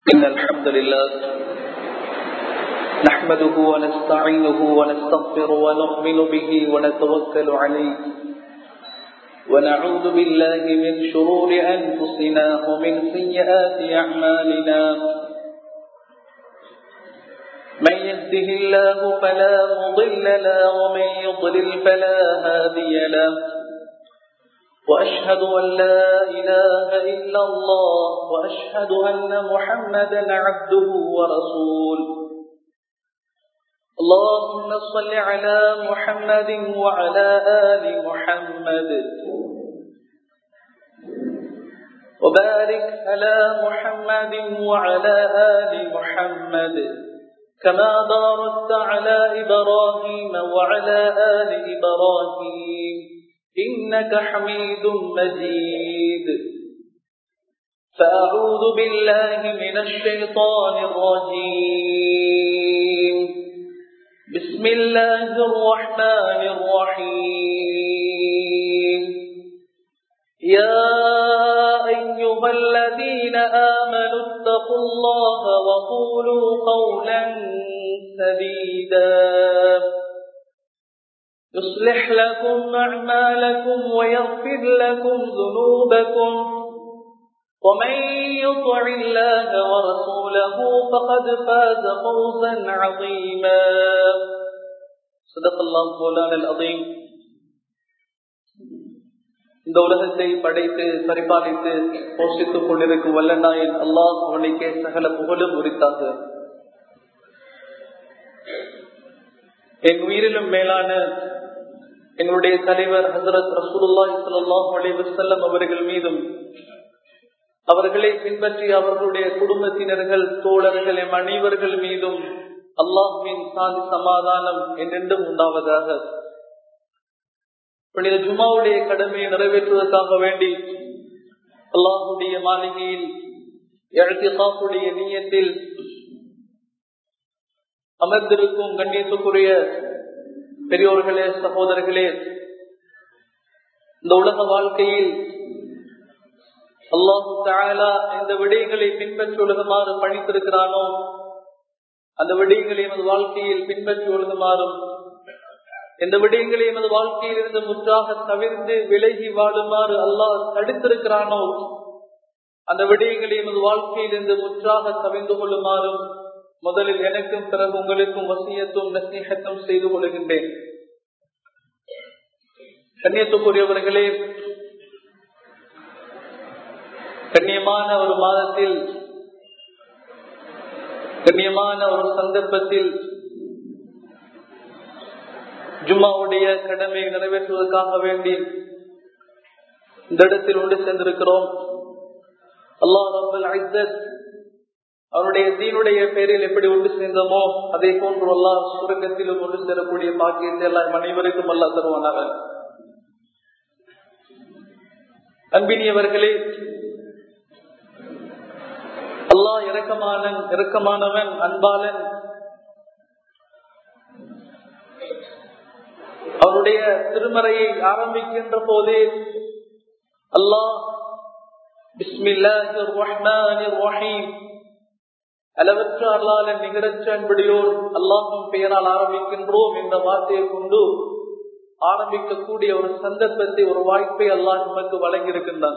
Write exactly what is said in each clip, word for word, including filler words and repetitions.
إن الحمد لله نحمده ونستعينه ونستغفره ونؤمن به ونتوكل عليه ونعوذ بالله من شرور أنفسنا ومن سيئات أعمالنا من يهده الله فلا مضل له ومن يضلل فلا هادي له وأشهد أن لا إله إلا الله وأشهد أن محمدا عبده ورسوله اللهم صل على محمد وعلى آل محمد وبارك على محمد وعلى آل محمد كما باركت على إبراهيم وعلى آل إبراهيم إنك حميد مجيد فأعوذ بالله من الشيطان الرجيم بسم الله الرحمن الرحيم يا أيها الذين آمنوا اتقوا الله وقولوا قولا سديدا يصلح لكم أعمالكم ويغفر لكم ذنوبكم ومن يطع الله ورسوله فقد فاز فوزا عظيما صدق الله مولانا العظيم. இந்த உலகத்தை படைத்து பரிபாலித்து போஷித்துக் கொண்டிருக்கும் வல்லநாயன் அல்லாஹ் அவனுக்கே சகல புகழும் உரித்தாக. என் உயிரிலும் மேலான எங்களுடைய தலைவர் ஹஸரத் ரசூலுல்லாஹி ஸல்லல்லாஹு அலைஹி வஸல்லம் அவர்கள் மீதும் அவர்களை பின்பற்றி அவர்களுடைய குடும்பத்தினர்கள் தோழர்கள் எம் அனைவர்கள் மீதும் அல்லாஹ்வின் சாந்தி சமாதானம் என்றென்றும் உண்டாவதாக. புனித ஜுமாவுடைய கடமையை நிறைவேற்றுவதற்காக வேண்டி அல்லாஹ்வுடைய மாளிகையில் இஅ்திகாஃபுடைய நியத்தில் அமர்ந்திருக்கும் கண்ணியத்துக்குரிய பெரியோர்களே, சகோதரர்களே, இந்த உலக வாழ்க்கையில் அல்லாஹு தஆலா இந்த விடயங்களை பின்பற்றி ஒழுகுமாறு பணித்திருக்கிறானோ அந்த விடயங்களை எமது வாழ்க்கையில் பின்பற்றி ஒழுகுமாறும், இந்த விடயங்களை எமது வாழ்க்கையில் இருந்து முற்றாக தவிர்த்து விலகி வாழுமாறு அல்லாஹ் தடுத்திருக்கிறானோ அந்த விடயங்களை எமது வாழ்க்கையில் இருந்து முற்றாக தவிர்ந்து கொள்ளுமாறும் முதலில் எனக்கும் பிறகு உங்களுக்கும் வசியத்தும் நசீஹத்தும் செய்து கொள்கின்றேன். கண்ணியத்துக்குரியவர்களே, கண்ணியமான ஒரு மாதத்தில் கண்ணியமான ஒரு சந்தர்ப்பத்தில் ஜும்மாவுடைய கடமையை நிறைவேற்றுவதற்காக வேண்டி இந்த இடத்தில் ஒன்று சென்றிருக்கிறோம். அல்லாஹ் ரப்பல் இஸ்ஸத் அவருடைய தீனுடைய பேரில் எப்படி ஒன்று சேர்ந்தோமோ அதே போன்று அல்லாஹ் சுரங்கத்திலும் ஒன்று சேரக்கூடிய பாக்கியத்தை எல்லாம் அனைவருக்கும் அல்லாஹ் தருவானாக. அன்பினியவர்களே, அல்லாஹ் இரக்கமானன் இரக்கமானவன் அன்பாளன். அவருடைய திருமறையை ஆரம்பிக்கின்ற போதே அல்லாஹ் பிஸ்மில்லாஹிர் ரஹ்மானிர் ரஹீம் அளவற்ற அல்லாஹ்வின் நிகரற்ற அன்புடையோர் அல்லாஹ்வின் பெயரால் ஆரம்பிக்கின்றோம் என்ற வார்த்தையை கொண்டு ஆரம்பிக்கக்கூடிய ஒரு சந்தர்ப்பத்தை, ஒரு வாய்ப்பை அல்லாஹ் நமக்கு வழங்கியிருக்கின்றான்.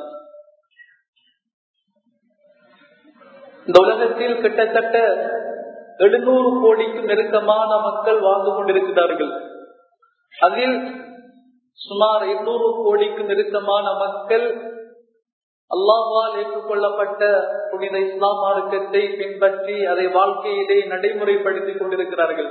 இந்த உலகத்தில் கிட்டத்தட்ட எழுநூறு கோடிக்கும் நெருக்கமான மக்கள் வாழ்ந்து கொண்டிருக்கிறார்கள். அதில் சுமார் இருநூறு கோடிக்கும் நெருக்கமான மக்கள் அல்லாஹ்வால் ஏற்றுக்கொள்ளப்பட்ட புனித இஸ்லாம் மார்க்கத்தை பின்பற்றி அதை வாழ்க்கையிலே நடைமுறைப்படுத்திக் கொண்டிருக்கிறார்கள்.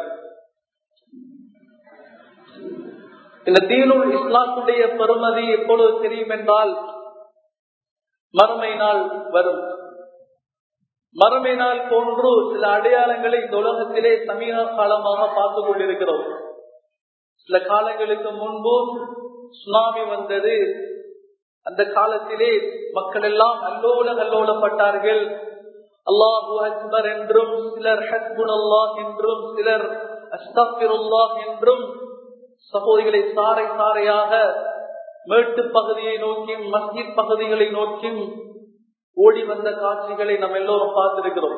இந்த தீனுல் இஸ்லாத்துடைய பெருமதி எப்பொழுது தெரியும் என்றால் மறுமை நாள் வரும். மறுமை நாள் போன்று சில அடையாளங்களை இந்த உலகத்திலே சமீப காலமாக பார்த்து கொண்டிருக்கிறோம். சில காலங்களுக்கு முன்பு சுனாமி வந்தது. அந்த காலத்திலே மக்கள் எல்லாம் அல்லோல அல்லோலப்பட்டார்கள். அல்லாஹு அக்பர் என்றும், சிலர் ஹஸ்புனல்லாஹ் என்றும், சிலர் அஸ்தக்ஃபிருல்லாஹ் என்றும் சகோதரிகளை சாறை சாறையாக மேட்டு பகுதியை நோக்கி மஸ்ஜித் பகுதிகளை நோக்கி ஓடி வந்த காட்சிகளை நம்ம எல்லோரும் பார்த்திருக்கிறோம்.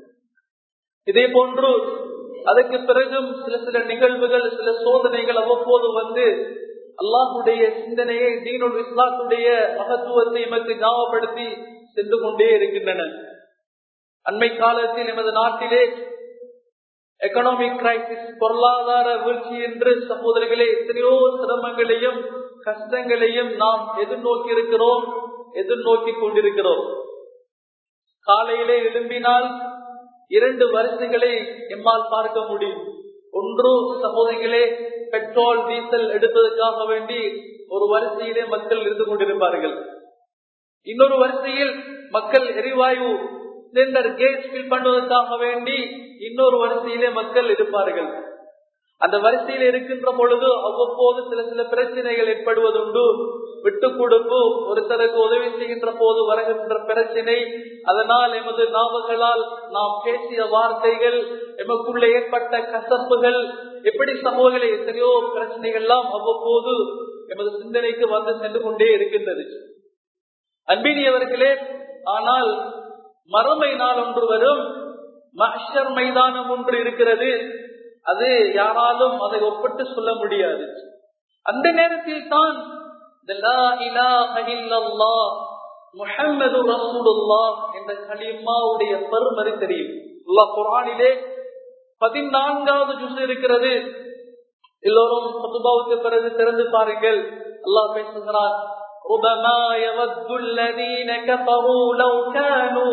இதே போன்று அதற்கு பிறகும் சில சில நிகழ்வுகள், சில சோதனைகள் அவ்வப்போது வந்து அல்லாஹுடைய சிந்தனையை, தீனுல் இஸ்லாத்துடைய மகத்துவத்தை எமக்கு ஞாபகப்படுத்தி சென்று கொண்டே இருக்கின்றன. அண்மை காலத்தில் எமது நாட்டிலே எக்கனாமிக் கிரைசிஸ், பொருளாதார வீழ்ச்சி என்று சகோதரர்களே எத்தனையோ சிரமங்களையும் கஷ்டங்களையும் நாம் எதிர்நோக்கி இருக்கிறோம், எதிர்நோக்கி கொண்டிருக்கிறோம். காலையிலே எழும்பினால் இரண்டு வரிசைகளை எம்மால் பார்க்க முடியும். ஒன்று சகோதரிகளே, பெட்ரோல் டீசல் எடுப்பதற்காக வேண்டி ஒரு வரிசையிலே மக்கள் இருந்து கொண்டிருப்பார்கள். இன்னொரு வரிசையில் மக்கள் எரிவாயு சிலிண்டர் கேஸ் ஃபில் பண்ணுவதற்காக வேண்டி இன்னொரு வரிசையிலே மக்கள் இருப்பார்கள். அந்த வரிசையில் இருக்கின்ற பொழுது அவ்வப்போது சில சில பிரச்சனைகள் ஏற்படுவதுண்டு. விட்டு கொடுப்பு, ஒருத்தருக்கு உதவி செய்கின்ற போது வருகின்ற பிரச்சனை, அதனால் எமது நாவுகளால் நாம் பேசிய வார்த்தைகள், எமக்குள்ள ஏற்பட்ட கசப்புகள், எப்படி சமூகங்களை எத்தனையோ பிரச்சனைகள் எல்லாம் அவ்வப்போது எமது சிந்தனைக்கு வந்து சென்று கொண்டே இருக்கின்றது. அன்பினியவர்களே, ஆனால் மறுமை நாள் ஒன்று வரும், மஹ்ஷர் மைதானம் ஒன்று இருக்கிறது. அது யாராலும் அதை ஒப்பிட்டு சொல்ல முடியாது. அந்த நேரத்தில் தான் லா இலாஹ இல்லல்லாஹ் முஹம்மது ரசூலுல்லாஹ் என்ற கலிமாவுடைய பெருமதி தெரியும். அல்லாஹ் குர்ஆனிலே பதினான்காவது ஜுஸ் இருக்கிறது. எல்லோரும் குதுபாவுக்கு பிறகு திறந்து பாருங்கள். அல்லாஹ் பேசுகிறார், ربما يود الذين كفروا لو كانوا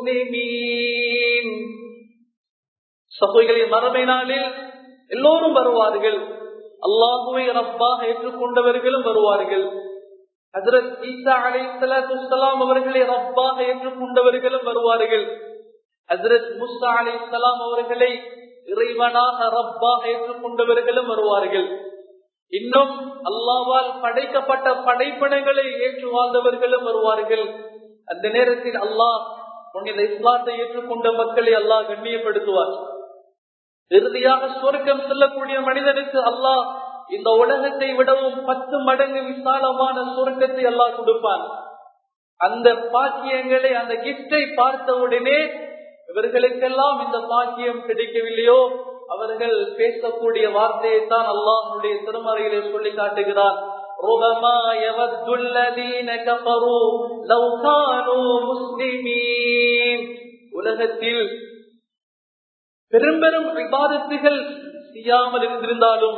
مسلمين. சகோதரர்களே, மறுமை நாளில் எல்லோரும் வருவார்கள். அல்லாஹுவை ரப்பாக ஏற்றுக்கொண்டவர்களும் வருவார்கள். ஹஜ்ரத் ஈசா அலைஹிஸ்ஸலாத்து வஸ்ஸலாம் அவர்களை ரப்பாக ஏற்றுக்கொண்டவர்களும் வருவார்கள். ஹஜ்ரத் மூசா அலைஹிஸ்ஸலாம் அவர்களை இறைவனாக ரப்பாக ஏற்றுக்கொண்டவர்களும் வருவார்கள். இன்னும் அல்லாஹ்வால் படைக்கப்பட்ட படைப்பினங்களை ஏற்று வாழ்ந்தவர்களும் வருவார்கள். அந்த நேரத்தில் அல்லாஹ் புனித இஸ்லாத்தை ஏற்றுக்கொண்ட மக்களை அல்லாஹ் கண்ணியப்படுத்துவார். இறுதியாக சொர்க்கம் செல்லக்கூடிய மனிதனுக்கு அல்லாஹ் இந்த உலகத்தை விடவும் பத்து மடங்கு விசாலமான சொர்க்கத்தை அல்லாஹ் கொடுப்பான். அந்த பாக்கியங்களை, அந்த கிஃப்டை பார்த்தவுடனே இவர்களுக்கெல்லாம் இந்த பாக்கியம் கிடைக்கவில்லையோ அவர்கள் பேசக்கூடிய வார்த்தையை தான் அல்லாஹ்வுடைய திருமறையிலே சொல்லி காட்டுகிறான். ربما يود الذين كفروا لو كانوا مسلمين. உலகத்தில் பெரும்பெரும் இபாதத்துகள் செய்யாமல் இருந்திருந்தாலும்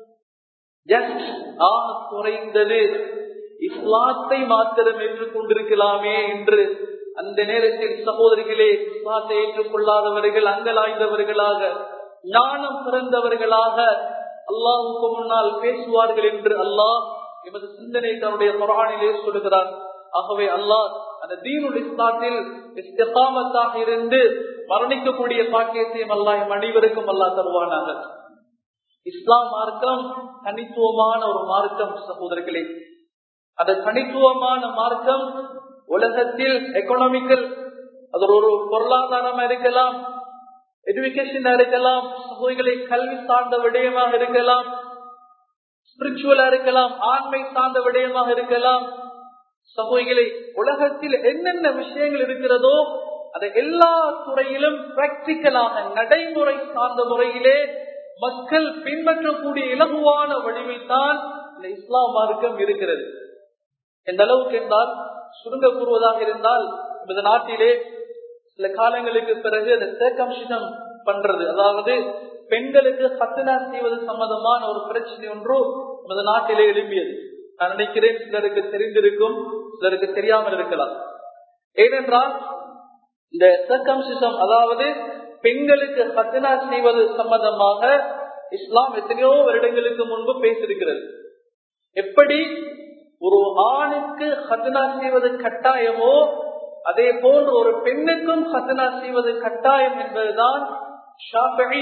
குறைந்தது இஸ்லாத்தை மாத்திரம் ஏற்றுக்கொண்டிருக்கலாமே என்று அந்த நேரத்தில் சகோதரிகளே, இஸ்லாத்தை ஏற்றுக்கொள்ளாதவர்கள் அங்கலாய்ந்தவர்களாக, ஞானம் பிறந்தவர்களாக அல்லாஹ்வுக்கு முன்னால் பேசுவார்கள் என்று அல்லாஹ் எமது சிந்தனை தன்னுடைய குர்ஆனிலே சொல்லுகிறார். ஆகவே அல்லாஹ் அந்த தீனுல் இஸ்லாத்தில் இஸ்திகாமத்தாக இருந்து மரணிக்கக்கூடிய பாக்கியத்தையும் அல்லாஹ் எம் அனைவருக்கும் அல்லாஹ் தருவானாக. இஸ்லாம் மார்க்கம் தனித்துவமான ஒரு மார்க்கம் சகோதரர்களே. அந்த தனித்துவமான மார்க்கம் உலகத்தில் எக்கனாமிக்கல், அது ஒரு பொருளாதாரமா இருக்கலாம், எஜுகேஷனா இருக்கலாம், சகோதரிகளை கல்வி சார்ந்த விடயமாக இருக்கலாம், ஸ்பிரிச்சுவலா இருக்கலாம், ஆண்மை சார்ந்த விடயமாக இருக்கலாம். சகோதரிகளை உலகத்தில் என்னென்ன விஷயங்கள் இருக்கிறதோ அதை எல்லா துறையிலும் பிராக்டிக்கலாக நடைமுறை சார்ந்த முறையிலே மக்கள் பின்பற்றக்கூடிய இலகுவான வடிவில் தான் இந்த இஸ்லாம் மார்க்கம் இருக்கிறது. எந்த அளவுக்கு என்றால், சுருங்க கூறுவதாக இருந்தால், இந்த நாட்டிலே சில காலங்களுக்கு பிறகு அந்த சர்க்கம்சிஷன் பண்றது, அதாவது பெண்களுக்கு ஹத்னா செய்வது சம்பந்தமான ஒரு பிரச்சனை ஒன்று நமது நாட்டிலே எழுப்பியது. நான் நினைக்கிறேன் சிலருக்கு தெரிந்திருக்கும், சிலருக்கு தெரியாமல் இருக்கலாம். ஏனென்றால் இந்த சர்க்கம்சிஷன், அதாவது பெண்களுக்கு ஹத்னா செய்வது சம்பந்தமாக இஸ்லாம் எத்தனையோ வருடங்களுக்கு முன்பு பேசியிருக்கிறது. எப்படி ஒரு ஆணுக்கு ஹத்னா செய்வது கட்டாயமோ அதே போன்று ஒரு பெண்ணுக்கும் ஹத்னா செய்வது கட்டாயம் என்பதுதான் ஷாஃபிஈ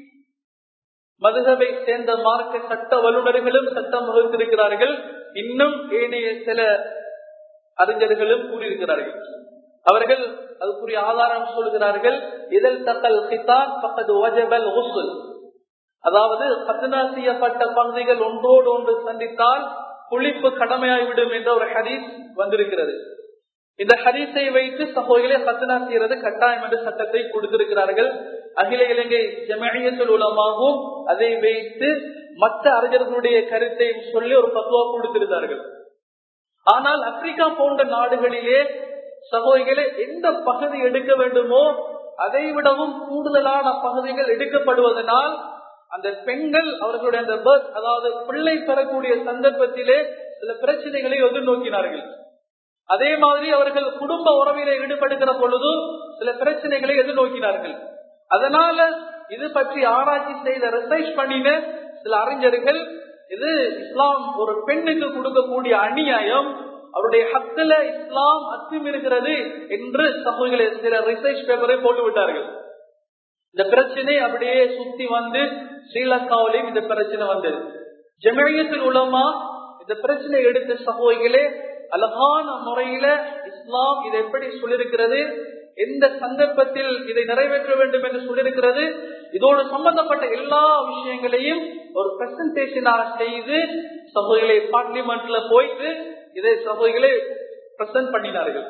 மதுஹபை சேர்ந்த மார்க்க சட்ட வல்லுநர்களும் சட்டம் வகுத்திருக்கிறார்கள். இன்னும் ஏனைய சில அறிஞர்களும் கூறியிருக்கிறார்கள். அவர்கள் அதுக்குரிய ஆதாரம் சொல்கிறார்கள். இதழ் தக்கல் கிதான் பக்கத்து வஜபல் உசுல், அதாவது ஹத்னா செய்யப்பட்ட பகுதிகள் ஒன்றோடு ஒன்று சந்தித்தால் குளிப்பு கடமையாகிவிடும் என்ற ஒரு ஹதீஸ் வந்திருக்கிறது. இந்த ஹதீஸை வைத்து சகோதரிகளை ஹத்னா செய்யறது கட்டாயம் என்ற சட்டத்தை கொடுத்திருக்கிறார்கள். அகில இலங்கை ஜமஇய்யத்துல் உலமாவும் அதை வைத்து மற்ற அறிஞர்களுடைய கருத்தை சொல்லி ஒரு பத்வா கொடுத்திருந்தார்கள். ஆனால் ஆப்பிரிக்கா போன்ற நாடுகளிலே சகோதரிகளை எந்த பகுதி எடுக்க வேண்டுமோ அதை விடவும் கூடுதலான பகுதிகள் எடுக்கப்படுவதனால் அந்த பெண்கள் அவர்களுடைய அந்த பர்த் அதாவது பிள்ளை பெறக்கூடிய சந்தர்ப்பத்திலே சில பிரச்சனைகளை எதிர்நோக்கினார்கள். அதே மாதிரி அவர்கள் குடும்ப உறவிலே ஈடுபடுகிற பொழுது சில பிரச்சனைகளை எதிர்நோக்கினார்கள். அதனால இது பற்றி ஆராய்ச்சி செய்த ரிசர்ச் பண்ணின சில அறிஞர்கள் இது இஸ்லாம் ஒரு பெண்ணுக்கு கொடுக்கக்கூடிய அநியாயம், அவருடைய ஹத்துல இஸ்லாம் அத்துமீறுகிறது என்று சமூகங்களை சில ரிசர்ச் பேப்பரை போட்டு விட்டார்கள். இந்த பிரச்சனை அப்படியே சுத்தி வந்து ஸ்ரீலங்காவிலையும் இந்த பிரச்சனை வந்தது. ஜமஇய்யத்துல் உலமா இந்த பிரச்சனை எடுத்த சகோதரிகளே அழகான முறையில இஸ்லாம் இதை எப்படி சொல்லியிருக்கிறது, எந்த சந்தர்ப்பத்தில் இதை நிறைவேற்ற வேண்டும் என்று சொல்லியிருக்கிறது, இதோடு சம்பந்தப்பட்ட எல்லா விஷயங்களையும் ஒரு பிரசன்டேஷனாக செய்து சகோதரிகளை பார்லிமெண்ட்ல போயிட்டு இதை சகோதரிகளை பிரசன்ட் பண்ணினார்கள்.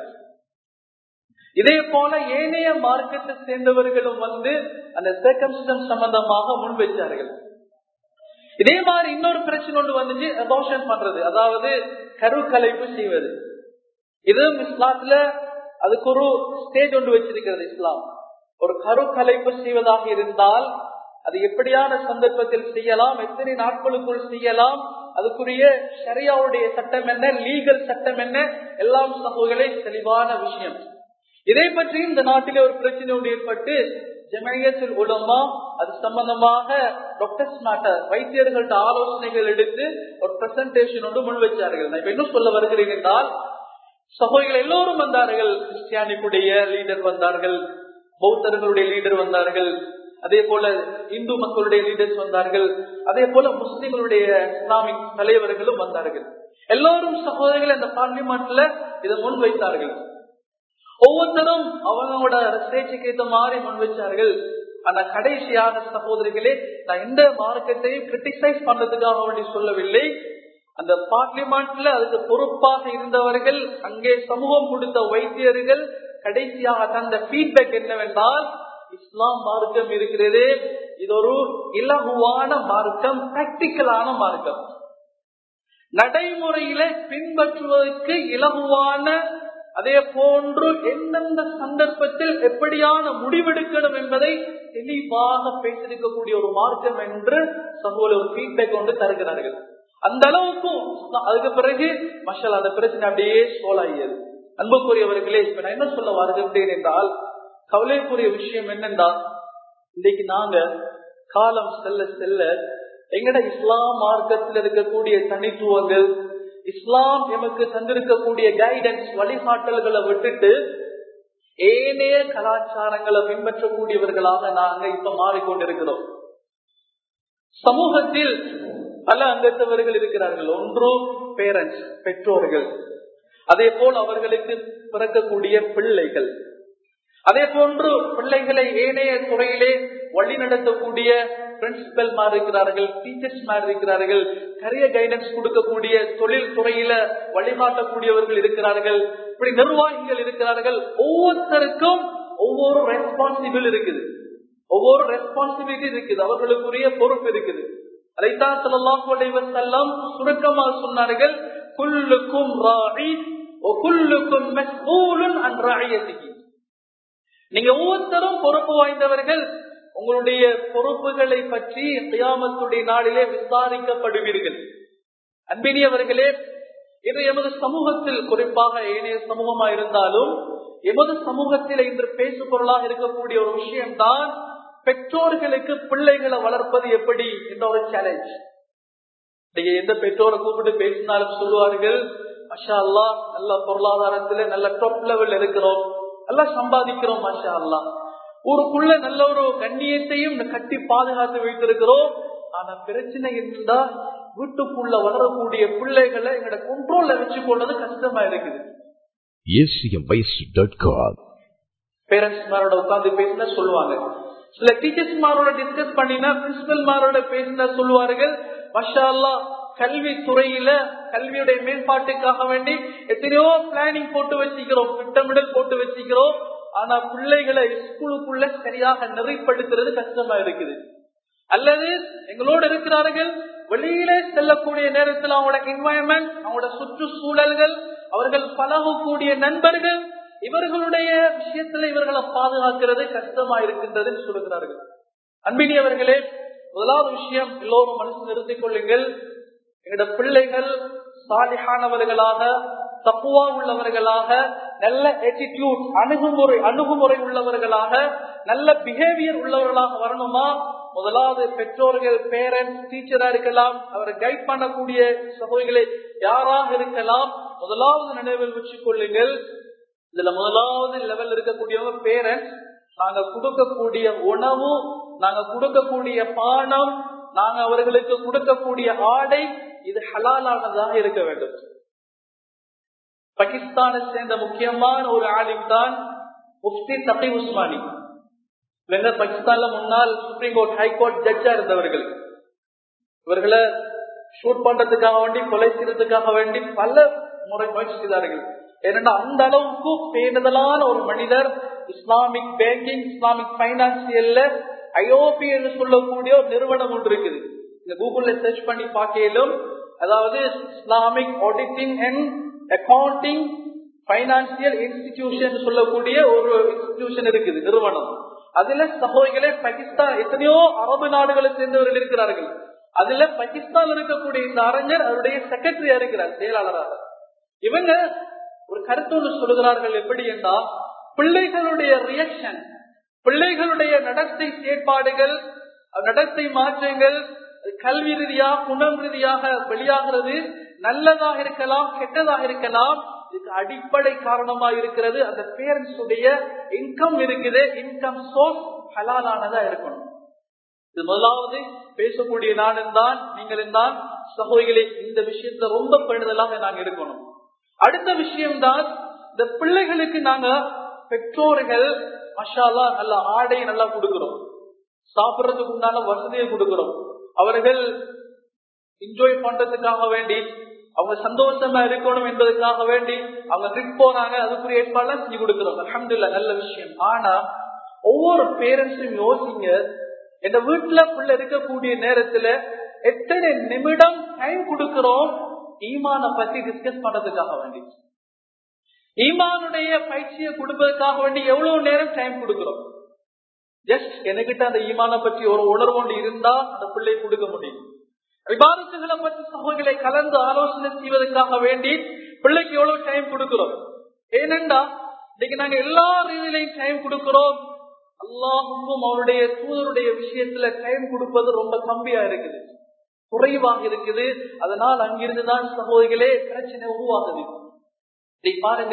இதே போல ஏனைய மார்க்கத்தை சேர்ந்தவர்களும் வந்து அந்த சர்க்கம்ஸ்டன்ஸ் சம்பந்தமாக முன்வைச்சார்கள். இதே மாதிரி இன்னொரு பிரச்சனை ஒன்று வந்துச்சு, அபார்ஷன் பண்றது, அதாவது கரு கலைப்பு செய்வது. இது இஸ்லாத்துல அதுக்கு ஒரு ஸ்டேஜ் ஒன்று வச்சிருக்கிறது. இஸ்லாம் ஒரு கரு கலைப்பு செய்வதாக இருந்தால் அது எப்படியான சந்தர்ப்பத்தில் செய்யலாம், எத்தனை நாட்களுக்குள் செய்யலாம், அதுக்குரிய ஷரியாவுடைய சட்டம் என்ன, லீகல் சட்டம் என்ன, எல்லாம் சகோதரர்களே தெளிவான விஷயம். இதை பற்றி இந்த நாட்டிலே ஒரு பிரச்சனை ஒன்று ஏற்பட்டு ஜமஇய்யத்துல் உலமா அது சம்பந்தமாக டாக்டர்ஸ் மேட்டர் வைத்தியர்கள்ட்ட ஆலோசனைகள் எடுத்து ஒரு பிரசன்டேஷன் ஒன்று முன் வச்சார்கள். நான் இப்ப என்ன சொல்ல வருகிறேன் என்றால் சகோதரிகள் எல்லோரும் வந்தார்கள். கிறிஸ்டியானிக்குடைய லீடர் வந்தார்கள், பௌத்தர்களுடைய லீடர் வந்தார்கள், அதே போல இந்து மக்களுடைய லீடர்ஸ் வந்தார்கள், அதே போல முஸ்லிம்களுடைய இஸ்லாமிக் தலைவர்களும் வந்தார்கள். எல்லோரும் சகோதரிகள் அந்த பார்லிமெண்ட்ல இதை முன் வைத்தார்கள். ஒவ்வொருத்தரும் அவங்களோட ரிசர்ச்சுக்கு ஏற்ற மாதிரி முன் வச்சார்கள். ஆனா கடைசியாக சகோதரிகளே நான் எந்த மார்க்கத்தையும் கிரிட்டிசைஸ் பண்றதுக்காக வேண்டி சொல்லவில்லை. அந்த பார்லிமெண்ட்ல அதுக்கு பொறுப்பாக இருந்தவர்கள், அங்கே சமூகம் கொடுத்த வைத்தியர்கள் கடைசியாக தந்த ஃபீட்பேக் என்னவென்றால், இஸ்லாம் மார்க்கம் இருக்கிறது, இது ஒரு இலகுவான மார்க்கம், பிராக்டிக்கலான மார்க்கம், நடைமுறையில பின்பற்றுவதற்கு இலகுவான, அதே போன்று எந்தெந்த சந்தர்ப்பத்தில் எப்படியான முடிவெடுக்கணும் என்பதை தெளிவாக பேசியிருக்கக்கூடிய ஒரு மார்க்கம் என்று சமூக ஒரு ஃபீட்பேக் கொண்டு தருகிறார்கள். அந்த அளவுக்கும் அதுக்கு பிறகு மஷால் அந்த பிரச்சனை அப்படியே சோலாகியது. அன்புக்குரியவர்களே, இப்ப நான் என்ன சொல்ல வருகிறேன் என்றால், கவலைக்குரிய விஷயம் என்னென்றால் இன்னைக்கு நாங்க காலம் செல்ல செல்ல எங்கட இஸ்லாம் மார்க்கத்தில் இருக்கக்கூடிய தனித்துவங்கள், இஸ்லாம் எமக்கு தந்திருக்கக்கூடிய கைடன்ஸ் வழிகாட்டல்களை விட்டுட்டு ஏனைய கலாச்சாரங்களை பின்பற்றக்கூடியவர்களாக நாங்க இப்ப மாறிக்கொண்டிருக்கிறோம். சமூகத்தில் பல அங்கத்தவர்கள் இருக்கிறார்கள். ஒன்று பேரண்ட்ஸ், பெற்றோர்கள், அதே போல் அவர்களுக்கு பிறக்கக்கூடிய பிள்ளைகள், அதே போன்று பிள்ளைகளை ஏனைய துறையிலே வழி நடத்தக்கூடிய பிரின்சிபல் மாதிரி இருக்கிறார்கள், டீச்சர்ஸ் மாதிரி இருக்கிறார்கள், கரியர் கைடன்ஸ் கொடுக்கக்கூடிய தொழில் துறையில வழிகாட்டக்கூடியவர்கள் இருக்கிறார்கள், இப்படி நிர்வாகிகள் இருக்கிறார்கள். ஒவ்வொருத்தருக்கும் ஒவ்வொரு ரெஸ்பான்சிபிள் இருக்குது, ஒவ்வொரு ரெஸ்பான்சிபிலிட்டி இருக்குது, அவர்களுக்குரிய பொறுப்பு இருக்குது. அதைத்தான் ஸல்லல்லாஹு அலைஹி வஸல்லம் சுருக்கமாக சொன்னார்கள், குல்லுக்கும் ராஇ வ குல்லுக்கும் மஸ்ஊலுன் அன் ரஅயத்திஹி. நீங்க ஒவ்வொருத்தரும் பொறுப்பு வாய்ந்தவர்கள், உங்களுடைய பொறுப்புகளை பற்றி கியாமத்துடைய நாளிலே விசாரிக்கப்படுவீர்கள். அன்பினியவர்களே, இது எமது சமூகத்தில், குறிப்பாக ஏனைய சமூகமா இருந்தாலும் எமது சமூகத்தில் இன்று பேசு பொருளாக இருக்கக்கூடிய ஒரு விஷயம்தான் பெற்றோர்களுக்கு பிள்ளைகளை வளர்ப்பது எப்படி என்ற ஒரு சேலஞ்ச். நீங்க எந்த பெற்றோரை கூப்பிட்டு பேசினாலும் சொல்லுவார்கள், மாஷா அல்லாஹ் நல்ல பொருளாதாரத்துல நல்ல டாப் லெவல் இருக்கிறோம், நல்லா சம்பாதிக்கிறோம், மாஷா அல்லாஹ் ஊருக்குள்ள நல்ல ஒரு கண்ணியத்தையும் கட்டி பாதுகாத்து வைத்திருக்கிறோம். ஆனா பிரச்சனை இருந்தா வீட்டுக்குள்ள வளரக்கூடிய பிள்ளைகளை எங்களோட கண்ட்ரோல்ல வச்சு கொள்வது கஷ்டமா இருக்குது. பேரண்ட்ஸ் மாரோட உட்கார்ந்து பேசினா சொல்லுவாங்க, சில டீச்சர்ஸ் மாரோட டிஸ்கஸ் பண்ணினா, பிரின்சிபல் மாரோட பேசினா சொல்லுவார்கள், மாஷா அல்லாஹ் கல்வி துறையில கல்வியுடைய மேம்பாட்டுக்காக வேண்டி எத்தனையோ பிளானிங் போட்டு வச்சுக்கிறோம், திட்டமிடல் போட்டு வச்சுக்கிறோம். ஆனா பிள்ளைகளை ஸ்கூலுக்குள்ள சரியாக நெறிப்படுத்துறது கஷ்டமா இருக்குது. அல்லது எங்களோடு இருக்கிறார்கள், வெளியிலே செல்லக்கூடிய நேரத்தில் அவங்களோட என்வாயன்மெண்ட், அவங்களோட சுற்றுச்சூழல்கள், அவர்கள் பழகக்கூடிய நண்பர்கள், இவர்களுடைய விஷயத்துல இவர்களை பாதுகாக்கிறது கஷ்டமா இருக்கின்றது சொல்லுகிறார்கள். அன்பினியவர்களே, முதலாவது விஷயம் எல்லோரும் மனசு நிறுத்திக் கொள்ளுங்கள். எங்களோட பிள்ளைகள் சாலிஹானவர்களாக, தக்குவா உள்ளவர்களாக, நல்ல ஆட்டிடியூட் அணுகுமுறை அணுகுமுறை உள்ளவர்களாக, நல்ல பிஹேவியர் உள்ளவர்களாக வரணுமா? முதலாவது பெற்றோர்கள், பேரண்ட்ஸ், டீச்சரா இருக்கலாம், அவரை கைட் பண்ணக்கூடிய சகோதரிகளை யாராக இருக்கலாம், முதலாவது நினைவில் வச்சுக் கொள்ளுங்கள். இதுல முதலாவது லெவல் இருக்கக்கூடியவங்க பேரண்ட்ஸ். நாங்க கொடுக்கக்கூடிய உணவு, நாங்க கொடுக்கக்கூடிய பானம், நாங்க அவர்களுக்கு கொடுக்கக்கூடிய ஆடை, இது ஹலாலானதாக இருக்க வேண்டும். பாகிஸ்தானை சேர்ந்த முக்கியமான ஒரு ஆலிம் தான் முஃப்தி தகி உஸ்மானி. இவங்க பாகிஸ்தான்ல முன்னாள் சுப்ரீம் கோர்ட், ஹைகோர்ட் ஜட்ஜா இருந்தவர்கள். இவர்களை ஷூட் பண்றதுக்காக வேண்டி, கொலை செய்யறதுக்காக வேண்டி பல முறை முயற்சி செய்தார்கள். ஏன்னா அந்த அளவுக்கு பேணுதலான ஒரு மனிதர். இஸ்லாமிக் பேங்கிங், இஸ்லாமிக் பைனான்சியல்ல ஐஓபி என்று சொல்லக்கூடிய ஒரு நிறுவனம் ஒன்று இருக்குது. இந்த கூகுள்ல சர்ச் பண்ணி பார்க்கலும், அதாவது Islamic auditing and accounting financial institution சொல்லக்கூடிய ஒரு இன்ஸ்டிடியூஷன் இருக்குது, நிறுவனம். அதுல சகோதரிகளே பாகிஸ்தான் எத்தனையோ அரபு நாடுகளை சேர்ந்தவர்கள் இருக்கிறார்கள். அதுல பாகிஸ்தான் இருக்கக்கூடிய இந்த அறிஞர் அவருடைய செக்ரட்டரியா இருக்கிறார், செயலாளராக. இவங்க ஒரு கருத்து சொல்லுகிறார்கள். எப்படி என்றால், பிள்ளைகளுடைய ரியாக்ஷன், பிள்ளைகளுடைய நடத்தை செயற்பாடுகள், நடத்தை மாற்றங்கள் கல்வி ரீதியா, குணம் ரீதியாக வெளியாகிறது. நல்லதாக இருக்கலாம், கெட்டதாக இருக்கலாம். இதுக்கு அடிப்படை காரணமா இருக்கிறது அந்த பேரண்ட்ஸ் உடைய இன்கம் இருக்குது. இன்கம் சோர்ஸ் ஹலாலானதா இருக்கணும். இது முதலாவது பேசக்கூடிய நானும் தான், நீங்களும் தான் சகோதரிகளே, இந்த விஷயத்துல ரொம்ப பேணுதலாக நாங்க இருக்கணும். அடுத்த விஷயம்தான், இந்த பிள்ளைகளுக்கு நாங்க பெற்றோர்கள் மாஷா அல்லாஹ் நல்ல ஆடை நல்லா கொடுக்கிறோம், சாப்பிடுறதுக்கு உண்டான வசதியை கொடுக்கிறோம். அவர்கள் என்ஜாய் பண்றதுக்காக வேண்டி, அவங்க சந்தோஷமா இருக்கணும் என்பதற்காக வேண்டி அவங்க ட்ரிப் போறாங்க, அதுக்குரிய ஏற்பாடுலாம் செஞ்சு கொடுக்கிறோம். அல்ஹம்துலில்லாஹ், நல்ல விஷயம். ஆனா ஒவ்வொரு பேரண்ட்ஸும் யோசிங்க, எங்க வீட்டுல பிள்ளை இருக்கக்கூடிய நேரத்துல எத்தனை நிமிடம் டைம் கொடுக்கிறோம் ஈமான பத்தி டிஸ்கஸ் பண்றதுக்காக வேண்டி, ஈமானுடைய பயிற்சியை கொடுப்பதற்காக வேண்டி எவ்வளவு நேரம் டைம் கொடுக்கிறோம். ஜஸ்ட் எனக்கிட்ட அந்த ஈமான பற்றி ஒரு உணர்வு ஒன்று இருந்தா அந்த பிள்ளை கொடுக்க முடியும். விவாதத்துகளை பற்றி சகோதரிகளை கலந்து ஆலோசனை செய்வதற்காக வேண்டி பிள்ளைக்கு எவ்வளவு டைம் கொடுக்கிறோம். ஏனென்றா இன்னைக்கு நாங்க எல்லா ரீதியிலையும் டைம் கொடுக்கிறோம், அல்லாஹுக்கும் அவருடைய தூதருடைய விஷயத்துல டைம் கொடுப்பது ரொம்ப கம்மியா இருக்குது, குறைவாக இருக்குது. அதனால் அங்கிருந்துதான் சகோதரிகளே பிரச்சனை உருவாகுது. இதை பாருங்க,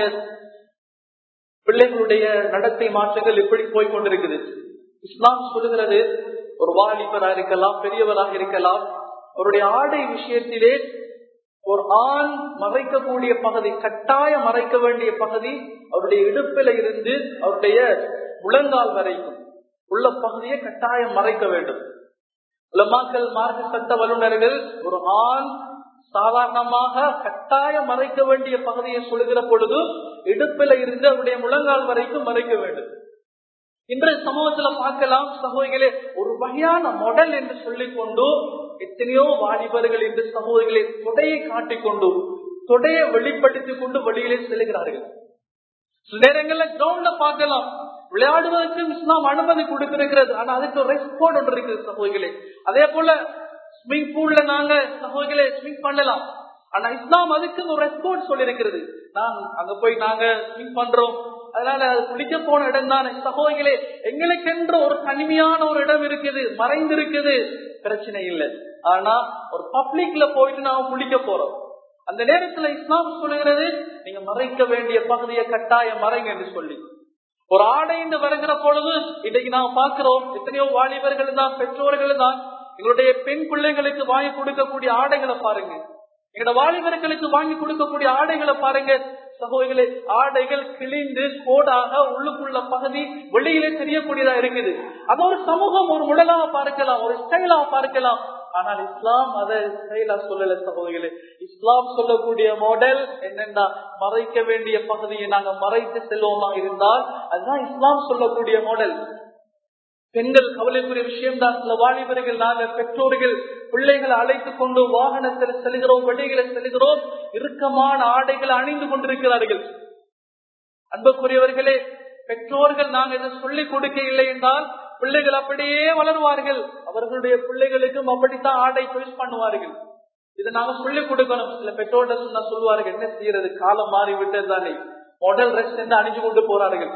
பிள்ளைகளுடைய நடத்தை மாற்றங்கள் எப்படி போய்கொண்டிருக்குது. இஸ்லாம் சொல்லுகிறது, ஒரு வாலிபராக இருக்கலாம், பெரியவராக இருக்கலாம், அவருடைய ஆடை விஷயத்திலே ஒரு ஆண் மறைக்கக்கூடிய பகுதி, கட்டாயம் மறைக்க வேண்டிய பகுதி, அவருடைய இடுப்பில இருந்து அவருடைய முழங்கால் வரைக்கும் உள்ள பகுதியை கட்டாயம் மறைக்க வேண்டும். உலமாக்கள், மார்க்க சட்ட வல்லுநர்கள் ஒரு ஆண் சாதாரணமாக கட்டாயம் மறைக்க வேண்டிய பகுதியை சொல்லுகிற பொழுது இடுப்பில இருந்து அவருடைய முழங்கால் வரைக்கும் மறைக்க வேண்டும். இன்றைய சமூகத்துல பார்க்கலாம் சகோதரிகளே, ஒரு வகையான மாடல் என்று சொல்லிக் கொண்டு எத்தனையோ வாலிபர்கள் என்று சகோதரிகளை தொடையை காட்டிக்கொண்டு, தொடையை வெளிப்படுத்திக் கொண்டு வெளியிலே செல்கிறார்கள். சில நேரங்கள்ல கிரவுண்ட்ல பார்க்கலாம், விளையாடுவதற்கு இஸ்லாம் அனுமதி கொடுத்திருக்கிறது. ஆனா அதுக்கு ஒரு ரெஸ்பாண்ட் ஒன்று இருக்குது சகோதரிகளே. அதே போல ஸ்விமிங் பூல்ல நாங்க சகோதரிகளே ஸ்விமிங் பண்ணலாம். ஆனா இஸ்லாம் அதுக்கு ஒரு ரெஸ்பாண்ட் சொல்லி இருக்கிறது. நான் அங்க போய் நாங்க ஸ்விமிங் பண்றோம், அதனால அது குளிக்க போன இடம் தானே சகோதரிகளே, எங்களுக்கென்று ஒரு தனிமையான ஒரு இடம் இருக்குது, மறைந்து இருக்குது, பிரச்சனை இல்லை. ஆனா ஒரு பப்ளிக்ல போயிட்டு நாம குளிக்க போறோம், அந்த நேரத்துல இஸ்லாம் சொல்லுகிறது நீங்க மறைக்க வேண்டிய பகுதியை கட்டாயம் மறைங்க என்று சொல்லி. ஒரு ஆடை என்று வருகிற பொழுது இன்னைக்கு நாம் பார்க்கிறோம், எத்தனையோ வாலிபர்கள் தான், பெற்றோர்கள் தான் எங்களுடைய பெண் பிள்ளைகளுக்கு வாங்கி கொடுக்கக்கூடிய ஆடைகளை பாருங்க, எங்களோட வாலிபர்களுக்கு வாங்கி கொடுக்கக்கூடிய ஆடைகளை பாருங்க சகோதரிகளே. ஆடைகள் கிழிந்து கோடாக உள்ளுக்குள்ள பகுதி வெளியிலே தெரியக்கூடியதா இருக்குது. அது ஒரு சமூகம் ஒரு முடலாக பார்க்கலாம், ஒரு ஸ்டைலாக பார்க்கலாம். ஆனால் இஸ்லாம் அதை செயலா சொல்லல சகோதரிகளே. இஸ்லாம் சொல்லக்கூடிய மாடல் என்னன்னா, மறைக்க வேண்டிய பகுதியை நாங்க மறைத்து செல்வோமா இருந்தால் அதுதான் இஸ்லாம் சொல்லக்கூடிய மாடல். பெண்கள் கவலைக்குரிய விஷயம் தான். சில வாலிபர்கள், நாங்க பெற்றோர்கள் பிள்ளைகளை அழைத்துக் கொண்டு வாகனத்தில் செல்கிறோம், வழிகளை செல்கிறோம், இறுக்கமான ஆடைகளை அணிந்து கொண்டிருக்கிறார்கள். அன்புக்குரியவர்களே, பெற்றோர்கள் நாங்கள் இதை சொல்லிக் கொடுக்க இல்லை என்றால் பிள்ளைகள் அப்படியே வளருவார்கள். அவர்களுடைய பிள்ளைகளுக்கும் அப்படித்தான் ஆடை சாய்ஸ் பண்ணுவார்கள். இதை நாங்க சொல்லிக் கொடுக்கணும். சில பெற்றோர்கள் சொன்னா சொல்லுவார்கள், என்ன செய்யறது, காலம் மாறிவிட்டது தானே, மாடல் ட்ரெஸ் என்று அணிஞ்சு கொண்டு போறார்கள்.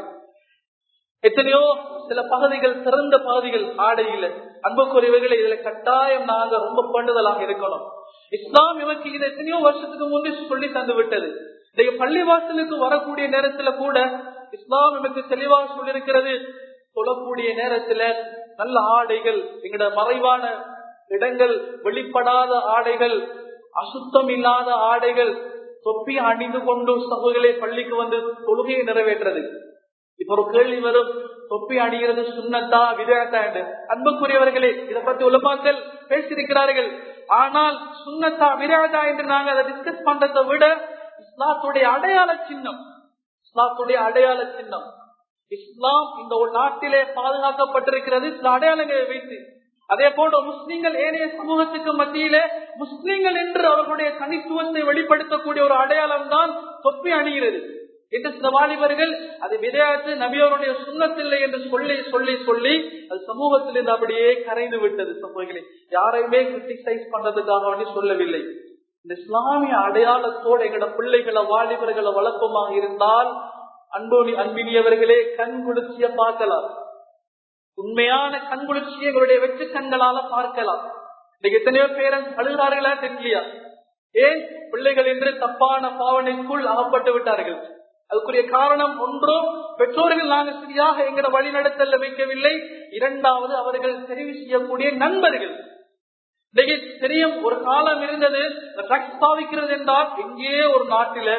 எத்தனையோ சில பகுதிகள், சிறந்த பகுதிகள் ஆடையில. அன்புக்குரியவர்களை, இதுல கட்டாயம் நாங்க ரொம்ப பண்ணுதலாக இருக்கணும். இஸ்லாம் இவருக்கு இதை எத்தனையோ வருஷத்துக்கு முன்பே சொல்லி தந்து விட்டது. இந்த பள்ளிவாசலுக்கு வரக்கூடிய நேரத்துல கூட இஸ்லாம் நமக்கு தெளிவாக சொல்லியிருக்கிறது. சொல்லக்கூடிய நேரத்துல நல்ல ஆடைகள், எங்கட மறைவான இடங்கள், வெளிப்படாத ஆடைகள், அசுத்தம் இல்லாத ஆடைகள், தொப்பி அணிந்து கொண்டு சகோதரர்களே பள்ளிக்கு வந்து தொழுகையை நிறைவேற்றது. இப்ப ஒரு கேள்வி வரும், தொப்பி அணிகிறது சுன்னத்தா விதத்தா என்று. அன்புக்குரியவர்களே, இதை பத்தி உலமாக்கள் பேசியிருக்கிறார்கள். ஆனால் சுன்னத்தா விதத்தா என்று நாங்கள் அதை டிஸ்கஸ் பண்றதை விட இஸ்லாத்துடைய அடையாள சின்னம், இஸ்லாத்துடைய அடையாள சின்னம், இஸ்லாம் இந்த ஒரு நாட்டிலே பாதுகாக்கப்பட்டிருக்கிறது சில அடையாளங்களை வைத்து. அதே போன்ற முஸ்லிம்கள் ஏனைய சமூகத்துக்கு மத்தியிலே முஸ்லிம்கள் என்று அவர்களுடைய தனித்துவத்தை வெளிப்படுத்தக்கூடிய ஒரு அடையாளம் தான் தொப்பி அணிகிறது என்று சில வாலிபர்கள் அது விதையாற்று நபியோருடைய சுண்ணத்தில்லை என்று சொல்லி சொல்லி சொல்லி அது சமூகத்திலிருந்து அப்படியே கரைந்து விட்டது. சமூகங்களை யாரையுமே கிரிட்டிசைஸ் பண்றதுக்காக வேண்டி சொல்லவில்லை. இந்த இஸ்லாமிய அடையாளத்தோடு எங்களோட பிள்ளைகளை வாலிபர்களை வளர்ப்பமாக இருந்தால் அன்போனி அன்பினியவர்களே கண் குளிர்ச்சிய பார்க்கலாம். உண்மையான கண் குளிர்ச்சியை எங்களுடைய வெற்றி கண்களால பார்க்கலாம். இன்னைக்கு எத்தனையோ பேரண்ட்ஸ் அழுகிறார்களா தெரியலையா? ஏன் பிள்ளைகள் என்று தப்பான பாவனைக்குள் அகப்பட்டு விட்டார்கள். அதுக்குரிய காரணம் ஒன்றும் பெற்றோர்கள் நாங்கள் சரியாக எங்களை வழிநடத்தல வைக்கவில்லை. இரண்டாவது அவர்கள் தெரிவு செய்யக்கூடிய நண்பர்கள். இன்னைக்கு தெரியும், ஒரு காலம் இருந்தது ட்ரக்ஸ் பாவிக்கிறது என்றால் எங்கே ஒரு நாட்டில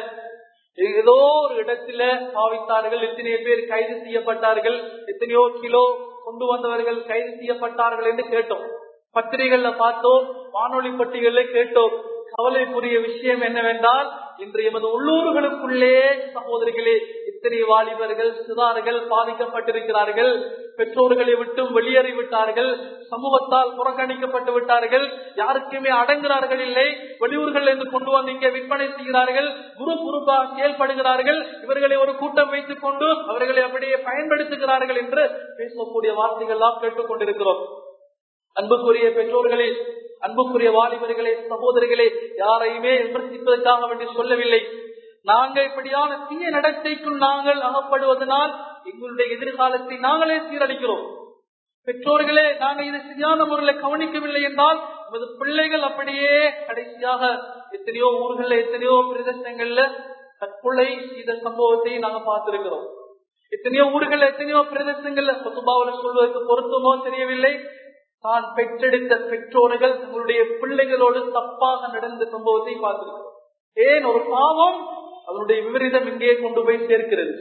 ஏதோ ஒரு இடத்துல பாவித்தார்கள், எத்தனையோ பேர் கைது செய்யப்பட்டார்கள், எத்தனையோ கிலோ கொண்டு வந்தவர்கள் கைது செய்யப்பட்டார்கள் என்று கேட்டோம். பத்திரிகைகள்ல பார்த்தோம், வானொலி பட்டியல கேட்டோம். கவலைக்குரிய விஷயம் என்னவென்றால் இன்று எமது உள்ளூர்களுக்குள்ளே சகோதரிகளே இத்தனை வாலிபர்கள் சிறார்கள் பாதிக்கப்பட்டிருக்கிறார்கள். பெற்றோர்களை விட்டும் வெளியேறி விட்டார்கள், சமூகத்தால் புறக்கணிக்கப்பட்டு விட்டார்கள், யாருக்குமே அடங்குகிறார்கள் இல்லை. வெளியூர்கள் இருந்து கொண்டு வந்து இங்கே விற்பனை செய்கிறார்கள், குரு குருப்பாக செயல்படுகிறார்கள். இவர்களை ஒரு கூட்டம் வைத்துக் கொண்டு அவர்களை அப்படியே பயன்படுத்துகிறார்கள் என்று பேசக்கூடிய வார்த்தைகள் எல்லாம் கேட்டுக் கொண்டிருக்கிறோம். அன்புக்குரிய பெற்றோர்களே, அன்புக்குரிய வாலிபர்களே, சகோதரிகளே, யாரையுமே விமர்சிப்பதற்காக வேண்டி சொல்லவில்லை. நாங்கள் இப்படியான தீய நடத்தைக்குள் நாங்கள் அகப்படுவதனால் எங்களுடைய எதிர்காலத்தை நாங்களே சீரழிக்கிறோம். பெற்றோர்களே, நாங்கள் இதை சரியான முறையில் கவனிக்கவில்லை என்றால் நமது பிள்ளைகள் அப்படியே கடைசியாக எத்தனையோ ஊர்கள்ல எத்தனையோ பிரதேசங்கள்ல தற்கொலை செய்த சம்பவத்தை நாங்கள் பார்த்திருக்கிறோம். எத்தனையோ ஊர்கள் எத்தனையோ பிரதேசங்கள்ல பொதுபாவில சொல்வதற்கு பொருத்தமோ தெரியவில்லை, தான் பெற்றெடுத்த பெற்றோர்கள் தங்களுடைய பிள்ளைகளோடு தப்பாக நடந்த சம்பவத்தை பார்த்திருக்கிறோம். ஏன்? ஒரு பாவம் அதனுடைய விபரீதம் இங்கே கொண்டு போய் சேர்க்கிறது.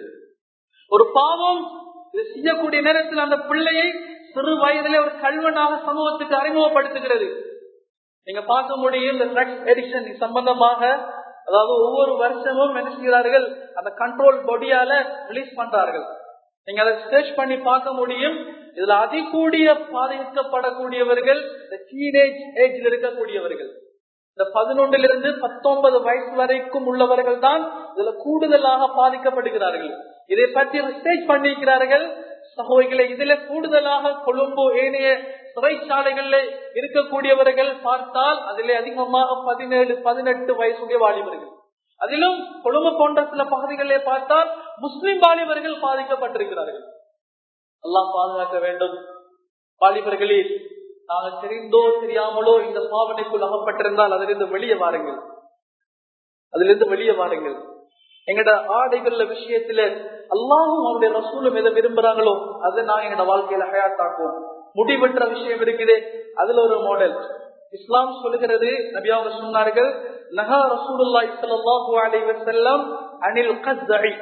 ஒரு பாவம் இதை செய்யக்கூடிய நேரத்தில் அந்த பிள்ளையை சிறு வயதிலே ஒரு கல்வனாக சமூகத்துக்கு அறிமுகப்படுத்துகிறது. நீங்க பார்க்க முடியும், இந்த ட்ரக்ஸ் அடிக்ஷன் சம்பந்தமாக, அதாவது ஒவ்வொரு வருஷமும் என்ன செய்கிறார்கள், அந்த கண்ட்ரோல் பாடியால ரிலீஸ் பண்றார்கள். நீங்க அதை சர்ச் பண்ணி பார்க்க முடியும். இதுல அதிகூடிய பாதிக்கப்படக்கூடியவர்கள் இந்த டீனேஜ் ஏஜ்ல இருக்கக்கூடியவர்கள், இந்த பதினொன்றுல இருந்து பத்தொன்பது வயசு வரைக்கும் உள்ளவர்கள் தான் இதுல கூடுதலாக பாதிக்கப்படுகிறார்கள். இதை பற்றி ரிசர்ச் பண்ணிக்கிறார்கள் சகோதரிகளை. இதுல கூடுதலாக கொழும்பு ஏனைய சிறைச்சாலைகள்ல இருக்கக்கூடியவர்கள் பார்த்தால் அதிலே அதிகமாக பதினேழு பதினெட்டு வயசுடைய வாலிபர்கள், அதிலும் கொழும்பு போன்ற சில பகுதிகளிலே பார்த்தால் முஸ்லிம் வாலிபர்கள் பாதிக்கப்பட்டிருக்கிறார்கள். அல்லாஹ் பாதுகாக்க வேண்டும். வாலிபர்களே, நாங்கள் தெரிந்தோ தெரியாமலோ இந்த பாவனைக்குள் அகப்பட்டிருந்தால் அதிலிருந்து வெளியே வாருங்கள், அதிலிருந்து வெளியே வாருங்கள். எங்கட ஆடைகள்ல விஷயத்துல அல்லாஹும் அவருடைய ரசூலும் எதை விரும்புறாங்களோ அதை நாங்க எங்கட வாழ்க்கையில ஹயாத்தாக்குவோம். முடிவெற்ற விஷயம் இருக்குது, அதுல ஒரு மாடல் இஸ்லாம் சொல்லுகிறது. நபி அவங்க சொன்னார்கள், நஹா ரசூலுல்லாஹி ஸல்லல்லாஹு அலைஹி வஸல்லம் அனில் கஸ்ஸஇ.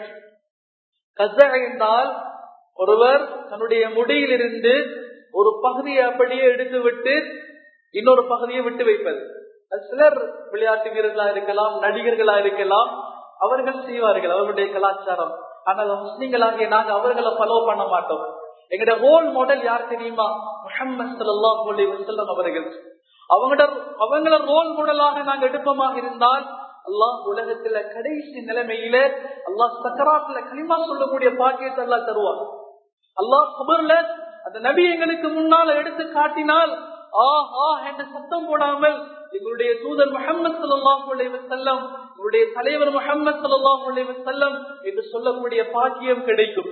கஸ்ஸஇ என்றால் ஒருவர் தன்னுடைய முடியிலிருந்து ஒரு பகுதியை அப்படியே எடுத்து விட்டு இன்னொரு பகுதியை விட்டு வைப்பது. சிலர் விளையாட்டு வீரர்களா இருக்கலாம், நடிகர்களா இருக்கலாம், அவர்கள் செய்வார்கள் அவர்களுடைய கலாச்சாரம். ஆனால் முஸ்லிம்களாகிய நாங்க அவர்களை ஃபாலோ பண்ண மாட்டோம். எங்கட ரோல் மாடல் யார் தெரியுமா? முஹம்மது ஸல்லல்லாஹு அலைஹி வஸல்லம் அவர்கள். அவங்களோட அவங்கள ரோல் மாடலாக நாங்க எடுப்பமாக இருந்தால் அல்லாஹ் உலகத்துல கடைசி நிலைமையில அல்லாஹ் சக்கராத்துல களிமா சொல்லக்கூடிய பாக்கியத்தை அல்லாஹ் தருவார். அல்லாஹ் கபர்ல அந்த நபி எங்களுக்கு முன்னால எடுத்து காட்டினால் ஆ ஆ என்று சத்தம் போடாமல் எங்களுடைய தூதர் முஹம்மது ஸல்லல்லாஹு அலைஹி வஸல்லம், எங்களுடைய தலைவர் முஹம்மது ஸல்லல்லாஹு அலைஹி வஸல்லம் என்று சொல்லக்கூடிய பாக்கியம் கிடைக்கும்.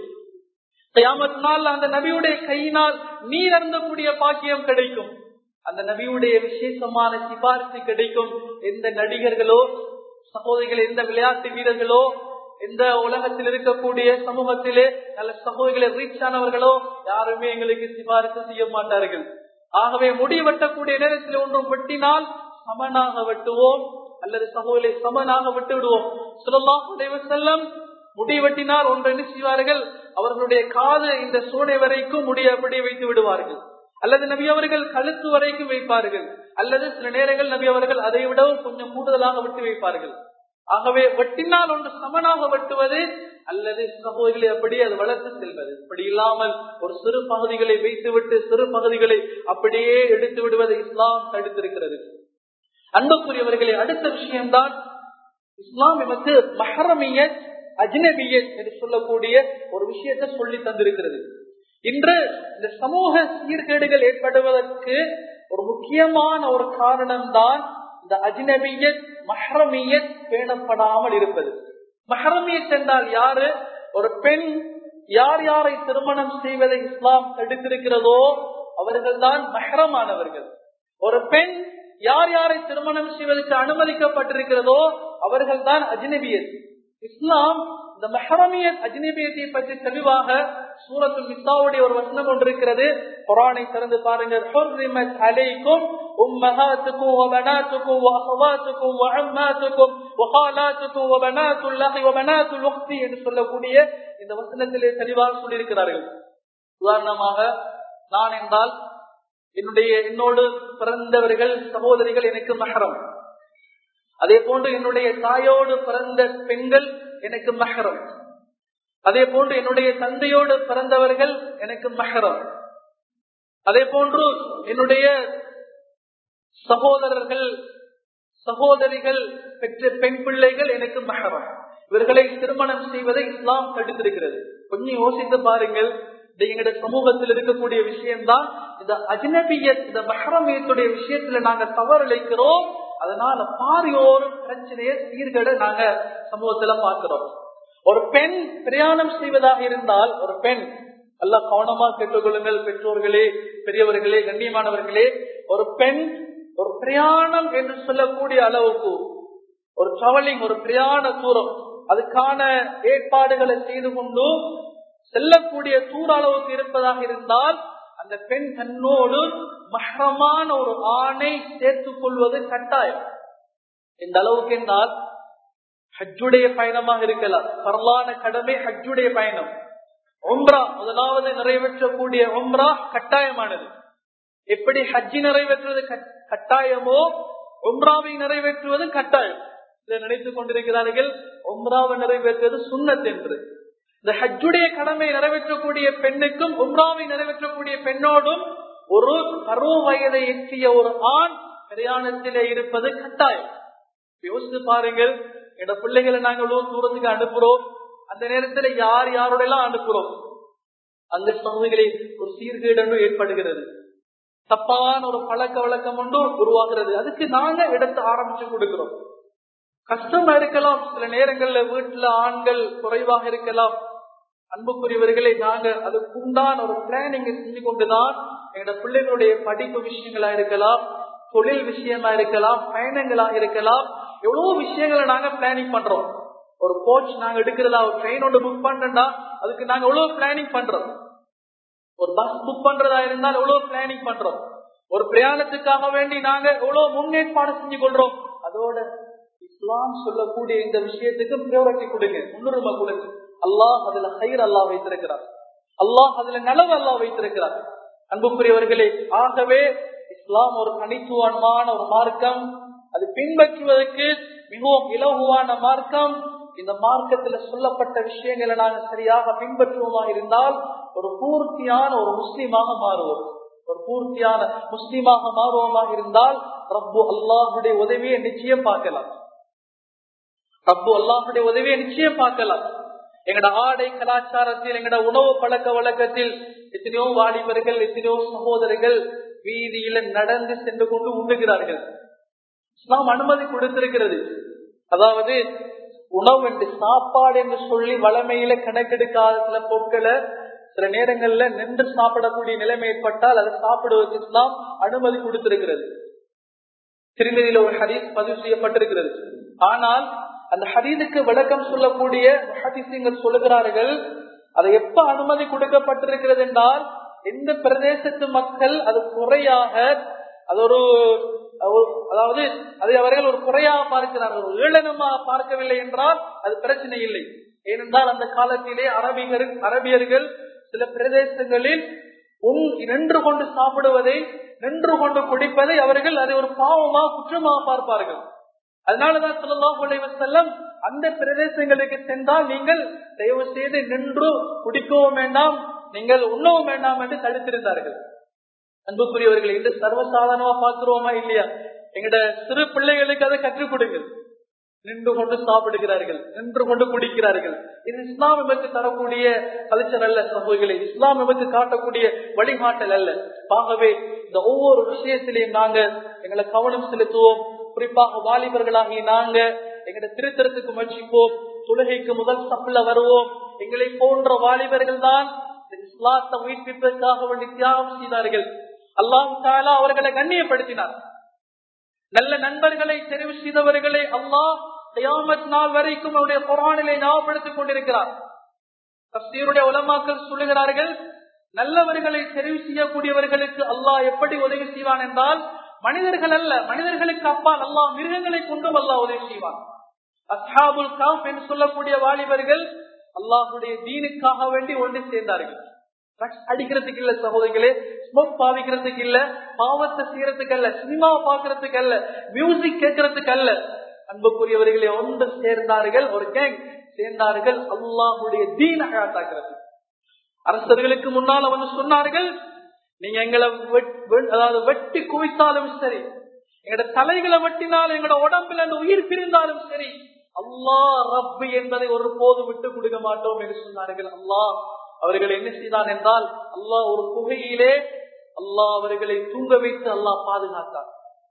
கியாமத் நாள் அந்த நபியுடைய கையினால் நீர் அருந்தக்கூடிய பாக்கியம் கிடைக்கும். அந்த நபியுடைய விசேஷமான சிபாரிசு கிடைக்கும். எந்த நடிகர்களோ சகோதரிகள், எந்த விளையாட்டு வீரர்களோ, எந்த உலகத்தில் இருக்கக்கூடிய சமூகத்திலே நல்ல சகோதரிகளை ரீச் ஆனவர்களோ யாருமே எங்களுக்கு சிபாரிசு செய்ய மாட்டார்கள். ஆகவே முடி வெட்டக்கூடிய நேரத்தில் ஒன்றும் வெட்டினால் சமனாக வெட்டுவோம், அல்லது சகோதரி சமனாக விட்டு விடுவோம். ஸல்லல்லாஹு அலைஹி வஸல்லம் முடி வெட்டினால் ஒன்று என்ன செய்வார்கள்? அவர்களுடைய காது இந்த சூனை வரைக்கும் முடிய அப்படி வைத்து விடுவார்கள், அல்லது நபி அவர்கள் கழுத்து வரைக்கும் வைப்பார்கள், அல்லது சில நேரங்கள் நபி அவர்கள் அதை விடவும் கொஞ்சம் கூடுதலாக விட்டு வைப்பார்கள். ஆகவே வெட்டினால் ஒன்று சமனாக வெட்டுவது, அல்லது சகோதரிகளை அப்படி அது வளர்த்து செல்வது. இப்படி இல்லாமல் ஒரு சிறு பகுதிகளை வைத்துவிட்டு சிறு பகுதிகளை அப்படியே எடுத்து விடுவதை இஸ்லாம் தடுத்திருக்கிறது. அன்புக்குரியவர்களே, அடுத்த விஷயம்தான் இஸ்லாம் நமக்கு மஹரமியத் அஜ்னபியத் என்று சொல்லக்கூடிய ஒரு விஷயத்தை சொல்லி தந்திருக்கிறது. இன்று இந்த சமூக சீர்கேடுகள் ஏற்படுவதற்கு ஒரு முக்கியமான ஒரு காரணம் தான் இந்த அஜ்னபியத் மஹ்ரமியத் பேணப்படாமல் இருப்பது. மஹ்ரமியத் என்றால் யாரு? ஒரு பெண் யார் யாரை திருமணம் செய்வதை இஸ்லாம் தடுத்திருக்கிறதோ அவர்கள் தான் மஹ்ரமானவர்கள். ஒரு பெண் யார் யாரை திருமணம் செய்வதற்கு அனுமதிக்கப்பட்டிருக்கிறதோ அவர்கள் தான் அஜ்னபியத். இஸ்லாம் இந்த மஹ்ரமியத் அஜ்னபியத்தை பற்றி தெளிவாக சூரத்துல் நிசாவுடைய ஒரு வசனம் ஒன்றிருக்கிறது. குர்ஆனை திறந்து பாருங்கள். ஹுர்ரிமத் அலைக்கும் உம்மஹாத்துக்கும் வபனாத்துக்கும் வஅஹவாத்துக்கும் வஅம்மாத்துக்கும் வகாலாத்துக்கும் வபனாத்துல் லஹி வபனாத்துல் உக்தி என்று சொல்லக்கூடிய இந்த வசனத்திலே தெளிவாக சொல்லியிருக்கிறார்கள். உதாரணமாக, நான் என்றால் என்னுடைய என்னோடு பிறந்தவர்கள் சகோதரிகள் எனக்கு மஹரம். அதே போன்று என்னுடைய தாயோடு பிறந்த பெண்கள் எனக்கு மஹரம். அதே போன்று என்னுடைய தந்தையோடு பிறந்தவர்கள் எனக்கு மஹரம். அதே போன்று என்னுடைய சகோதரர்கள் சகோதரிகள் பெற்ற பெண் பிள்ளைகள் எனக்கு மஹரம். இவர்களை திருமணம் செய்வதை இஸ்லாம் தடுத்திருக்கிறது. கொஞ்சம் யோசித்து பாருங்கள். எங்களுடைய சமூகத்தில் இருக்கக்கூடிய விஷயம்தான் இந்த அஜ்னபியத், இந்த மஹ்ரமியத்துடைய விஷயத்துல நாங்க தவறிழைக்கிறோம். அதனால பாரியோர் பிரச்சனையை சீர்கேட நாங்க சமூகத்துல பார்க்கிறோம். ஒரு பெண் பிரயாணம் செய்வதாக இருந்தால், ஒரு பெண் நல்லா கவனமா கேட்டுக்கொள்ளுங்கள் பெற்றோர்களே, பெரியவர்களே, கண்ணியமானவர்களே, ஒரு பெண் ஒரு பிரயாணம் என்று சொல்லக்கூடிய அளவுக்கு ஒரு டிராவலிங், ஒரு பிரயாண தூரம், அதுக்கான ஏற்பாடுகளை செய்து கொண்டு செல்லக்கூடிய தூர அளவுக்கு இருப்பதாக இருந்தால் அந்த பெண் தன்னோடு மஹ்ரமான ஒரு ஆணை சேர்த்துக் கொள்வது கட்டாயம். இந்த அளவுக்கு என்றால் ஹஜ்ஜுடைய பயணமாக இருக்கலாம். பரலான கடமை ஹஜ்ஜுடைய பயணம். உம்ரா முதலாவது நிறைவேற்றக்கூடிய உம்ரா கட்டாயமானது. எப்படி ஹஜ்ஜி நிறைவேற்றுவது கட்டாயமோ உம்ராவை நிறைவேற்றுவது கட்டாயம். இதை நினைத்துக் கொண்டிருக்கிறார்கள் உம்ராவை நிறைவேற்றுவது சுன்னத் என்று. இந்த ஹஜ்ஜுடைய கடமை நிறைவேற்றக்கூடிய பெண்ணுக்கும் உம்ராவை நிறைவேற்றக்கூடிய பெண்ணோடும் ஒரு பருவ வயதை எட்டிய ஒரு ஆண் பிரயாணத்திலே இருப்பது கட்டாயம். யோசித்து பாருங்கள். எங்க பிள்ளைகளை நாங்கள் தூரத்துக்கு அனுப்புறோம். அந்த நேரத்தில் யார் யாரோடெல்லாம் அனுப்புறோம். அந்த சமூகங்களில் ஒரு சீர்கேடு ஏற்படுகிறது. தப்பான ஒரு பழக்க வழக்கம் ஒன்று உருவாகிறது. அதுக்கு நாங்க இடத்தை ஆரம்பிச்சு கொடுக்கிறோம். கஷ்டமா இருக்கலாம். சில நேரங்கள்ல வீட்டுல ஆண்கள் குறைவாக இருக்கலாம். அன்புக்குரியவர்களை நாங்க அதுக்குண்டான ஒரு பிளானிங் செஞ்சு கொண்டுதான் எங்களோட பிள்ளைகளுடைய படிப்பு விஷயங்களா இருக்கலாம், தொழில் விஷயமா இருக்கலாம், பயணங்களாக இருக்கலாம், எவ்வளவு விஷயங்களை நாங்க பிளானிங் பண்றோம். ஒரு கோச் நாங்க எடுக்கிறதா, ஒரு ட்ரெயின் ஒன்று புக் பண்றோம்னா அதுக்கு நாங்க எவ்வளவு பிளானிங் பண்றோம். ஒரு பஸ் புக் பண்றதா இருந்தால் எவ்வளவு பிளானிங் பண்றோம். ஒரு பிரயாணத்துக்காக வேண்டி நாங்க எவ்வளவு முன்னேற்பாடு செஞ்சு கொள்றோம். அதோட இஸ்லாம் சொல்லக்கூடிய இந்த விஷயத்துக்கு பிரியாரிட்டி கொடுங்க, முன்னுரிமை கொடுங்க. அல்லாஹ் அதுல ஹைர் அல்லாஹ் வைத்திருக்கிறார். அல்லாஹ் அதுல நலவு அல்லாஹ் வைத்திருக்கிறார். அன்புக்குரியவர்களே, ஆகவே இஸ்லாம் ஒரு தனித்துவமான ஒரு மார்க்கம், அது பின்பற்றுவதற்கு மிகவும் இலகுவான மார்க்கம். இந்த மார்க்கத்துல சொல்லப்பட்ட விஷயங்களை நாங்கள் சரியாக பின்பற்றுவோமா இருந்தால் ஒரு பூர்த்தியான ஒரு முஸ்லீமாக மாறுவோம். ஒரு பூர்த்தியான முஸ்லீமாக மாறுவோமாக இருந்தால் ரப்பு அல்லாஹுடைய உதவியை நிச்சயம் பார்க்கலாம். ரப்பு அல்லாஹுடைய உதவியை நிச்சயம் பார்க்கலாம். எங்கட ஆடை கலாச்சாரத்தில், எங்கட உணவு பழக்க வழக்கத்தில் எத்தனையோ வாலிபர்கள், எத்தனையோ சகோதரர்கள் வீதியில நடந்து சென்று கொண்டு உண்ணுகிறார்கள். இஸ்லாம் அனுமதி கொடுத்திருக்கிறது. அதாவது உணவு என்று சாப்பாடு என்று சொல்லி வளமையில கணக்கெடுக்காத சில பொருட்களை சில நேரங்கள்ல நின்று சாப்பிடக்கூடிய நிலைமை ஏற்பட்டால் அதை சாப்பிடுவதற்கு இஸ்லாம் அனுமதி கொடுத்திருக்கிறது. திருமதியில ஒரு ஹதீஸ் பதிவு செய்யப்பட்டிருக்கிறது. ஆனால் அந்த ஹதீஸுக்கு விளக்கம் சொல்லக்கூடிய முஹத்திஸீன்கள் சொல்லுகிறார்கள், அதை எப்ப அனுமதி கொடுக்கப்பட்டிருக்கிறது என்றால் எந்த பிரதேசத்து மக்கள் அது குறையாக, அது ஒரு அதாவது அதை அவர்கள் ஒரு குறையாக பார்க்கிறார்கள், ஒரு ஏளனமாக பார்க்கவில்லை என்றால் அது பிரச்சனை இல்லை. ஏனென்றால் அந்த காலத்திலே அரபியர்கள் அரபியர்கள் சில பிரதேசங்களில் நின்று கொண்டு சாப்பிடுவதை, நின்று கொண்டு குடிப்பதை அவர்கள் அதை ஒரு பாவமாக குற்றமாக பார்ப்பார்கள். அதனாலதான் ஸல்லல்லாஹு அலைஹி வஸல்லம் அந்த பிரதேசங்களுக்கு சென்றால் நீங்கள் தயவு செய்து நின்று குடிக்கவும் வேண்டாம், நீங்கள் உண்ணவும் வேண்டாம் என்று தடுத்திருந்தார்கள். அன்புக்குரியவர்கள், இன்று சர்வசாதாரணமா பார்க்கிறோமா இல்லையா? எங்கட சிறு பிள்ளைகளுக்கு அதை கற்றுக் கொடுங்கள். நின்று கொண்டு சாப்பிடுகிறார்கள், நின்று கொண்டு குடிக்கிறார்கள். இது இஸ்லாம் எமக்கு தரக்கூடிய கல்ச்சர் அல்ல சகோதரிகளே, இஸ்லாம் எமக்கு காட்டக்கூடிய வழிகாட்டல் அல்ல. ஆகவே இந்த ஒவ்வொரு விஷயத்திலையும் நாங்க எங்களை கவனம் செலுத்துவோம். குறிப்பாக வாலிபர்களாகி நாங்க எங்களை திருத்தறதுக்கு முயற்சிப்போம். தொழுகைக்கு முதல் சப்புல வருவோம். எங்களை போன்ற வாலிபர்கள் தான் இஸ்லாத்தை உயிர்ப்பிப்பதற்காக வேண்டி தியாகம் செய்தார்கள். அல்லாஹ் தஆலா அவர்களை கண்ணியப்படுத்தினார். நல்ல நண்பர்களை தெரிவு செய்தவர்களை அல்லாஹ் கியாமத் நாள் வரைக்கும் அவருடைய குர்ஆனிலே ஞாபகப்படுத்திக் கொண்டிருக்கிறார். தஃசீருடைய உலமாக்கள் சொல்லுகிறார்கள், நல்லவர்களை தெரிவு செய்யக்கூடியவர்களுக்கு அல்லாஹ் எப்படி உதவி செய்வான் என்றால் மனிதர்கள் அல்ல, மனிதர்களுக்கு அப்பால் அல்லாஹ் மிருகங்களை கொண்டும் அல்லாஹ் உதவி செய்வான். அஸ்ஹாபுல் கஹ்ஃப் என்று சொல்லக்கூடிய வாலிபர்கள் அல்லாஹ்வுடைய தீனுக்காக வேண்டி ஒன்று சேர்ந்தார்கள். அடிக்கிறதுக்கு இல்ல சகோதரிகளே, ஸ்மோக் பாவிக்கிறதுக்கு இல்ல, பாவத்தை செய்யறதுக்கு அல்ல, சினிமாவை பாக்குறதுக்கு அல்ல, மியூசிக் கேட்கறதுக்கு அல்ல. அன்புக்குரியவர்களே, ஒன்று சேர்ந்தார்கள், ஒரு கேங் சேர்ந்தார்கள் அல்லாஹ்வுடைய தீன் அழகாக்குறது. அரசர்களுக்கு முன்னால் வந்து சொன்னார்கள், நீங்க எங்களை அதாவது வெட்டி குவித்தாலும் சரி, எங்களோட தலைகளை வெட்டினாலும், எங்களோட உடம்புல அந்த உயிர் பிரிந்தாலும் சரி, அல்லாஹ் ரப்பு என்பதை ஒரு போது விட்டு கொடுக்க மாட்டோம் என்று சொன்னார்கள். அல்லாஹ் அவர்கள் என்ன செய்தான் என்றால், அல்லாஹ் ஒரு குகையிலே அல்லாஹ் அவர்களை தூங்க வைத்து அல்லாஹ் பாதுகாத்தார்.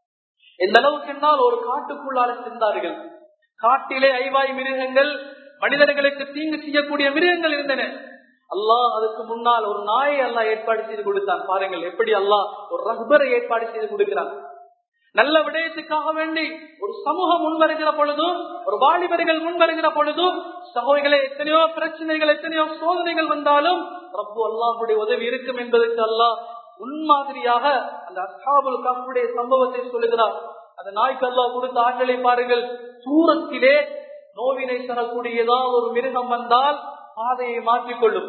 எந்த அளவுக்கு என்றால் ஒரு காட்டுக்குள்ளால சென்றார்கள். காட்டிலே ஐவாய் மிருகங்கள், மனிதர்களுக்கு தீங்கு செய்யக்கூடிய மிருகங்கள் இருந்தன. அல்லாஹ் அதுக்கு முன்னால் ஒரு நாயை அல்லாஹ் ஏற்பாடு செய்து கொடுத்தான். பாருங்கள் எப்படி அல்லாஹ் ஒரு ரஹ்பரை ஏற்பாடு செய்து கொடுக்கிறான். நல்ல விடயத்துக்காக வேண்டி ஒரு சமூகம் முன்வருகிற பொழுதும், ஒரு வாலிபர்கள் முன்வருகிற பொழுதும், சகோதரிகளே, எத்தனையோ பிரச்சனைகள், எத்தனையோ சோதனைகள் வந்தாலும் ரப்பு அல்லாஹ்வுடைய உதவி இருக்கும் என்பதற்கு அல்லாஹ் முன்மாதிரியாக அந்த அஸ்ஹாபுல் கஹ்ஃபுடைய சம்பவத்தை சொல்லுகிறார். அந்த நாய்க்கு அல்லாஹ் கொடுத்த ஆற்றலை பாருங்கள். தூரத்திலே நோவினை தரக்கூடிய ஏதாவது ஒரு மிருகம் வந்தால் பாதையை மாற்றிக்கொள்ளும்,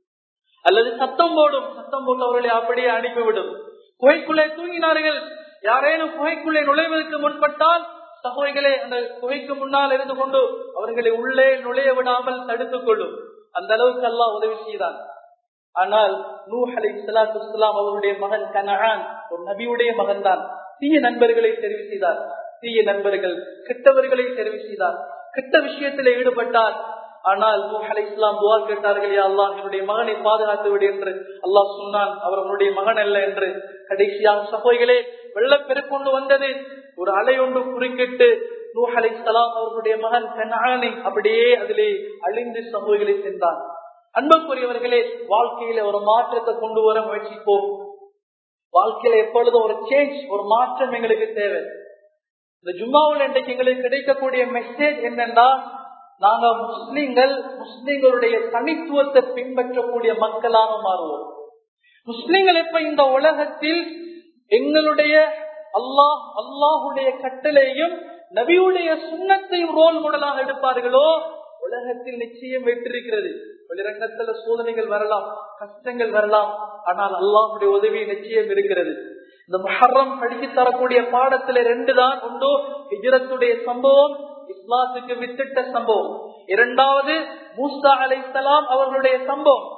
அல்லது சத்தம் போடும். சத்தம் போட்டவர்களை அப்படியே அனுப்பிவிடும். குகைக்குள்ளே தூங்கினார்கள். யாரேனும் குகைக்குள்ளே நுழைவதற்கு முன்பட்டால் சகோதரிகளே அந்த குகைக்கு முன்னால் இருந்து கொண்டு அவர்களை உள்ளே நுழைய விடாமல் தடுத்துக் கொள்ளும். அந்த அளவுக்கு அல்லாஹ் உதவி செய்தான். ஆனால் நூஹ் அலைஹிஸ்ஸலாத்து வஸ்ஸலாம் அவருடைய மகன் கனஆன் ஒரு நபியுடைய மகன் தான். தீய நண்பர்களை தெரிவு செய்தார். தீய நண்பர்கள் கெட்டவர்களை தெரிவு செய்தார். கெட்ட விஷயத்திலே ஈடுபட்டார். ஆனால் நூஹ் அலைஹிஸ்ஸலாம் துஆ கேட்டார்கள், யா அல்லாஹ் என்னுடைய மகனை பாதுகாத்து விடு என்று. அல்லாஹ் சொன்னான், அவர் அவருடைய மகன் அல்ல என்று. கடைசியாக சகோதரிகளே வெள்ளப்பெருக்கொண்டு வந்தது. ஒரு அலை ஒன்று குறுக்கிட்டு நூஹ் அலைஹிஸ்ஸலாம் அவர்களுடைய மகன் கனஆனை அப்படியே அதிலே அழிந்து சகோதரிகளை சென்றான். அன்புக்குரியவர்களே, வாழ்க்கையில ஒரு மாற்றத்தை கொண்டு வர முயற்சிப்போம். வாழ்க்கையில எப்பொழுதும் ஒரு சேஞ்ச், ஒரு மாற்றம் எங்களுக்கு தேவை. இந்த ஜும்மாவில் இன்றைக்கு எங்களுக்கு கிடைக்கக்கூடிய மெசேஜ் என்னன்னா, நாங்க முஸ்லிம்கள் முஸ்லிம்களுடைய தனித்துவத்தை பின்பற்றக்கூடிய மக்களாக மாறுவோம். முஸ்லிம்கள் எப்ப இந்த உலகத்தில் எங்களுடைய அல்லாஹ் அல்லாஹுடைய கட்டளையும் நபியுடைய சுன்னத்தை ரோல் மாடலாக எடுப்பார்களோ உலகத்தில் நிச்சயம் வெற்றிருக்கிறது. வெளிரங்கத்துல சோதனைகள் வரலாம், கஷ்டங்கள் வரலாம், ஆனால் அல்லாஹுடைய உதவி நிச்சயம் இருக்கிறது. இந்த முஹர்ரம் படித்து தரக்கூடிய பாடத்துல ரெண்டு தான். ஒன்று ஹிஜ்ரத்துடைய சம்பவம், இஸ்லாத்துக்கு வித்திட்ட சம்பவம். இரண்டாவது மூசா அலைஹிஸ்ஸலாம் அவர்களுடைய சம்பவம்.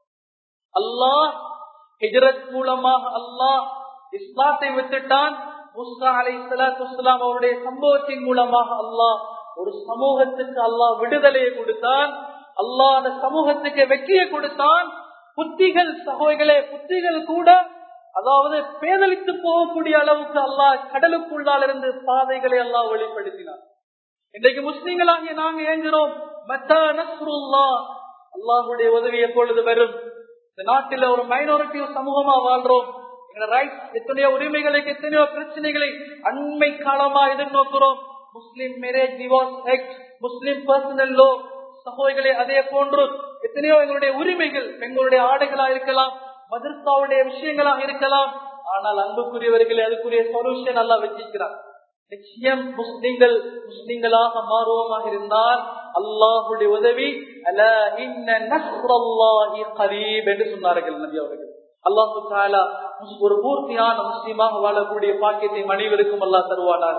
அல்லாஹ் ஹிஜ்ரத் மூலமாக அல்லாஹ் இஸ்லாத்தை விட்டுட்டான். மூசா அலைஹிஸ்ஸலாத்து வஸ்ஸலாம் அவருடைய சம்பவத்தின் மூலமாக அல்லாஹ் ஒரு சமூகத்துக்கு அல்லாஹ் விடுதலையை கொடுத்தான். அல்லாஹ் அந்த சமூகத்துக்கு வெற்றியை கொடுத்தான். புத்திகள் சகோதரர்களே, புத்திகள் கூட அதாவது பேதலித்து போகக்கூடிய அளவுக்கு அல்லாஹ் கடலுக்குள்ளால் இருந்து பாதைகளை அல்லாஹ் வெளிப்படுத்தினார். இன்றைக்கு முஸ்லிம்களாகிய நாங்க ஏங்குறோம், மத்தா நஸ்ருல்லாஹ், அல்லாஹ்வுடைய உதவி எப்பொழுது வரும்? இந்த நாட்டில ஒரு மைனாரிட்டி சமூகமா வாழ்றோம். எத்தனையோ உரிமைகளுக்கு எத்தனையோ பிரச்சனைகளை அண்மை காலமா எதிர்நோக்கிறோம். Muslim marriage divorce act, Muslim personal law சகோதரர்களே, அதே போன்று எத்தனையோ எங்களுடைய உரிமைகள், பெண்களுடைய ஆடைகளா இருக்கலாம், மதரசாவுடைய விஷயங்களாக இருக்கலாம். ஆனால் அன்புக்குரியவர்களே, அதுக்குரிய சொல்யூஷன் அல்லா வச்சிருக்கிறார். நிச்சயம் முஸ்லிம்கள் முஸ்லிம்களாக மாறுவோமாக இருந்தால் அல்லாஹுடைய உதவி அலா இன்ன நஸ்ரல்லாஹி கரீப் என்று சொன்னார்கள் நபி அவர்கள். அல்லாஹு தஆலா ஒரு பூர்த்தியான முஸ்லிமாக வாழக்கூடிய பாக்கியத்தை அனைவருக்கும் அல்லாஹ் தருவானாக.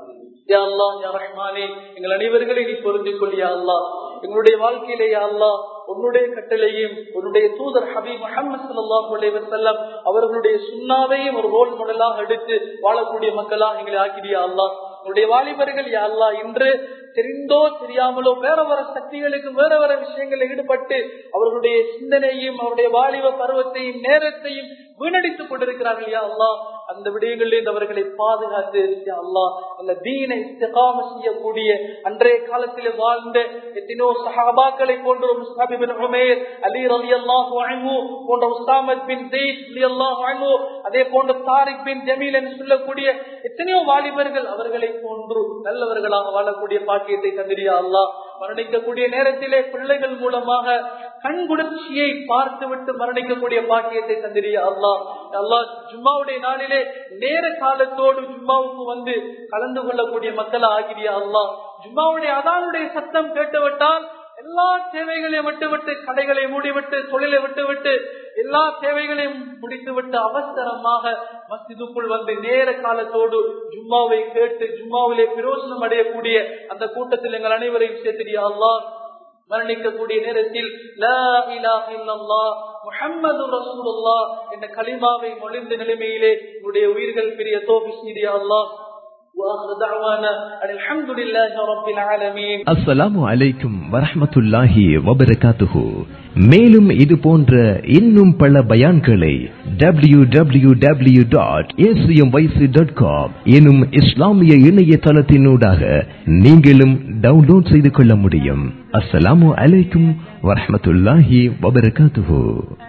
யா அல்லாஹ் யா ரஹ்மானே, எங்கள் அனைவர்களையும் நீ பொருந்திக் கொள் யா அல்லாஹ். எங்களுடைய வாழ்க்கையிலே யா அல்லாஹ் உன்னுடைய கட்டளையும் உன்னுடைய தூதர் ஹபீப் முஹம்மது ஸல்லல்லாஹு அலைஹி வஸல்லம் அவர்களுடைய சுன்னாவையும் ஒரு ரோல் மாடலாக எடுத்து வாழக்கூடிய மக்களாக எங்களை ஆக்கிடியா அல்லாஹ். உன்னுடைய வாலிபர்கள் யா அல்லாஹ் இன்று தெரிந்தோ தெரியாமலோ வேற வேற சக்திகளுக்கு வேற வேற விஷயங்களில் ஈடுபட்டு அவர்களுடைய சிந்தனையும் அவருடைய வாலிப பருவத்தையும் நேரத்தையும் வீணடித்துக் கொண்டிருக்கிறார்கள் யா அல்லாஹ். அந்த விடயங்களில் அவர்களை பாதுகாத்து யா அல்லாஹ் அந்த தீனை இஸ்திகாம செய்யக்கூடிய அன்றைய காலத்தில் வாழ்ந்த எத்தனையோ சஹாபாக்களை போன்ற முஸ்அப் இப்னு உமைர், அலி ரலியல்லாஹு அன்ஹு போன்ற உஸாமா பின் ஸைத் ரலியல்லாஹு அன்ஹு, அதே போன்ற தாரிக் பின் ஜமீல் என்று சொல்லக்கூடிய எத்தனையோ வாலிபர்கள் அவர்களை போன்று நல்லவர்களாக வாழக்கூடிய பாக்கியத்தை தந்திரியா அல்லாஹ். மரணிக்கக்கூடிய நேரத்திலே பிள்ளைகள் மூலமாக கண்குளிர்ச்சியை பார்த்து விட்டு மரணிக்கக்கூடிய பாக்கியத்தை தந்திரியா அல்லாஹ். அல்லாஹ் ஜும்மாவுடைய நாளிலே நேர காலத்தோடு ஜும்மாவுக்கு வந்து கலந்து கொள்ளக்கூடிய மக்களை ஆகிறியா அல்லாஹ். ஜும்மாவுடைய அதானுடைய சத்தம் கேட்டுவிட்டால் எல்லா தேவைகளையும் விட்டுவிட்டு, கடைகளை மூடிவிட்டு, தொழிலை விட்டுவிட்டு, எல்லா தேவைகளையும் முடித்துவிட்டு அவசரமாக மஸ்ஜிதுக்குள் வந்து நேர காலத்தோடு ஜும்மாவை கேட்டு ஜும்மாவிலே பிரயோஜனம் அடையக்கூடிய அந்த கூட்டத்தில் எங்கள் அனைவரையும் சேர்த்தியா அல்லாஹ். மரணிக்கக்கூடிய நேரத்தில் லா இலாஹ இல்லல்லாஹ் முஹம்மது ரசூலுல்லாஹ் என்ற கலிமாவை மொழிந்த நிலைமையிலே உன்னுடைய உயிர்கள் பெரிய தௌஃபீக் செய்தியா அல்லாஹ். அஸ்ஸலாமு அலைக்கும் வரஹ்மத்துல்லாஹி வபரகாத்துஹு. மேலும் இது போன்ற இன்னும் பல பயான்களை W W W dot A C M Y C dot com எனும் இஸ்லாமிய இணையதளத்தினூடாக நீங்களும் டவுன்லோட் செய்து கொள்ள முடியும். அஸ்ஸலாமு அலைக்கும் வரஹ்மத்துல்லாஹி வபரகாத்துஹு.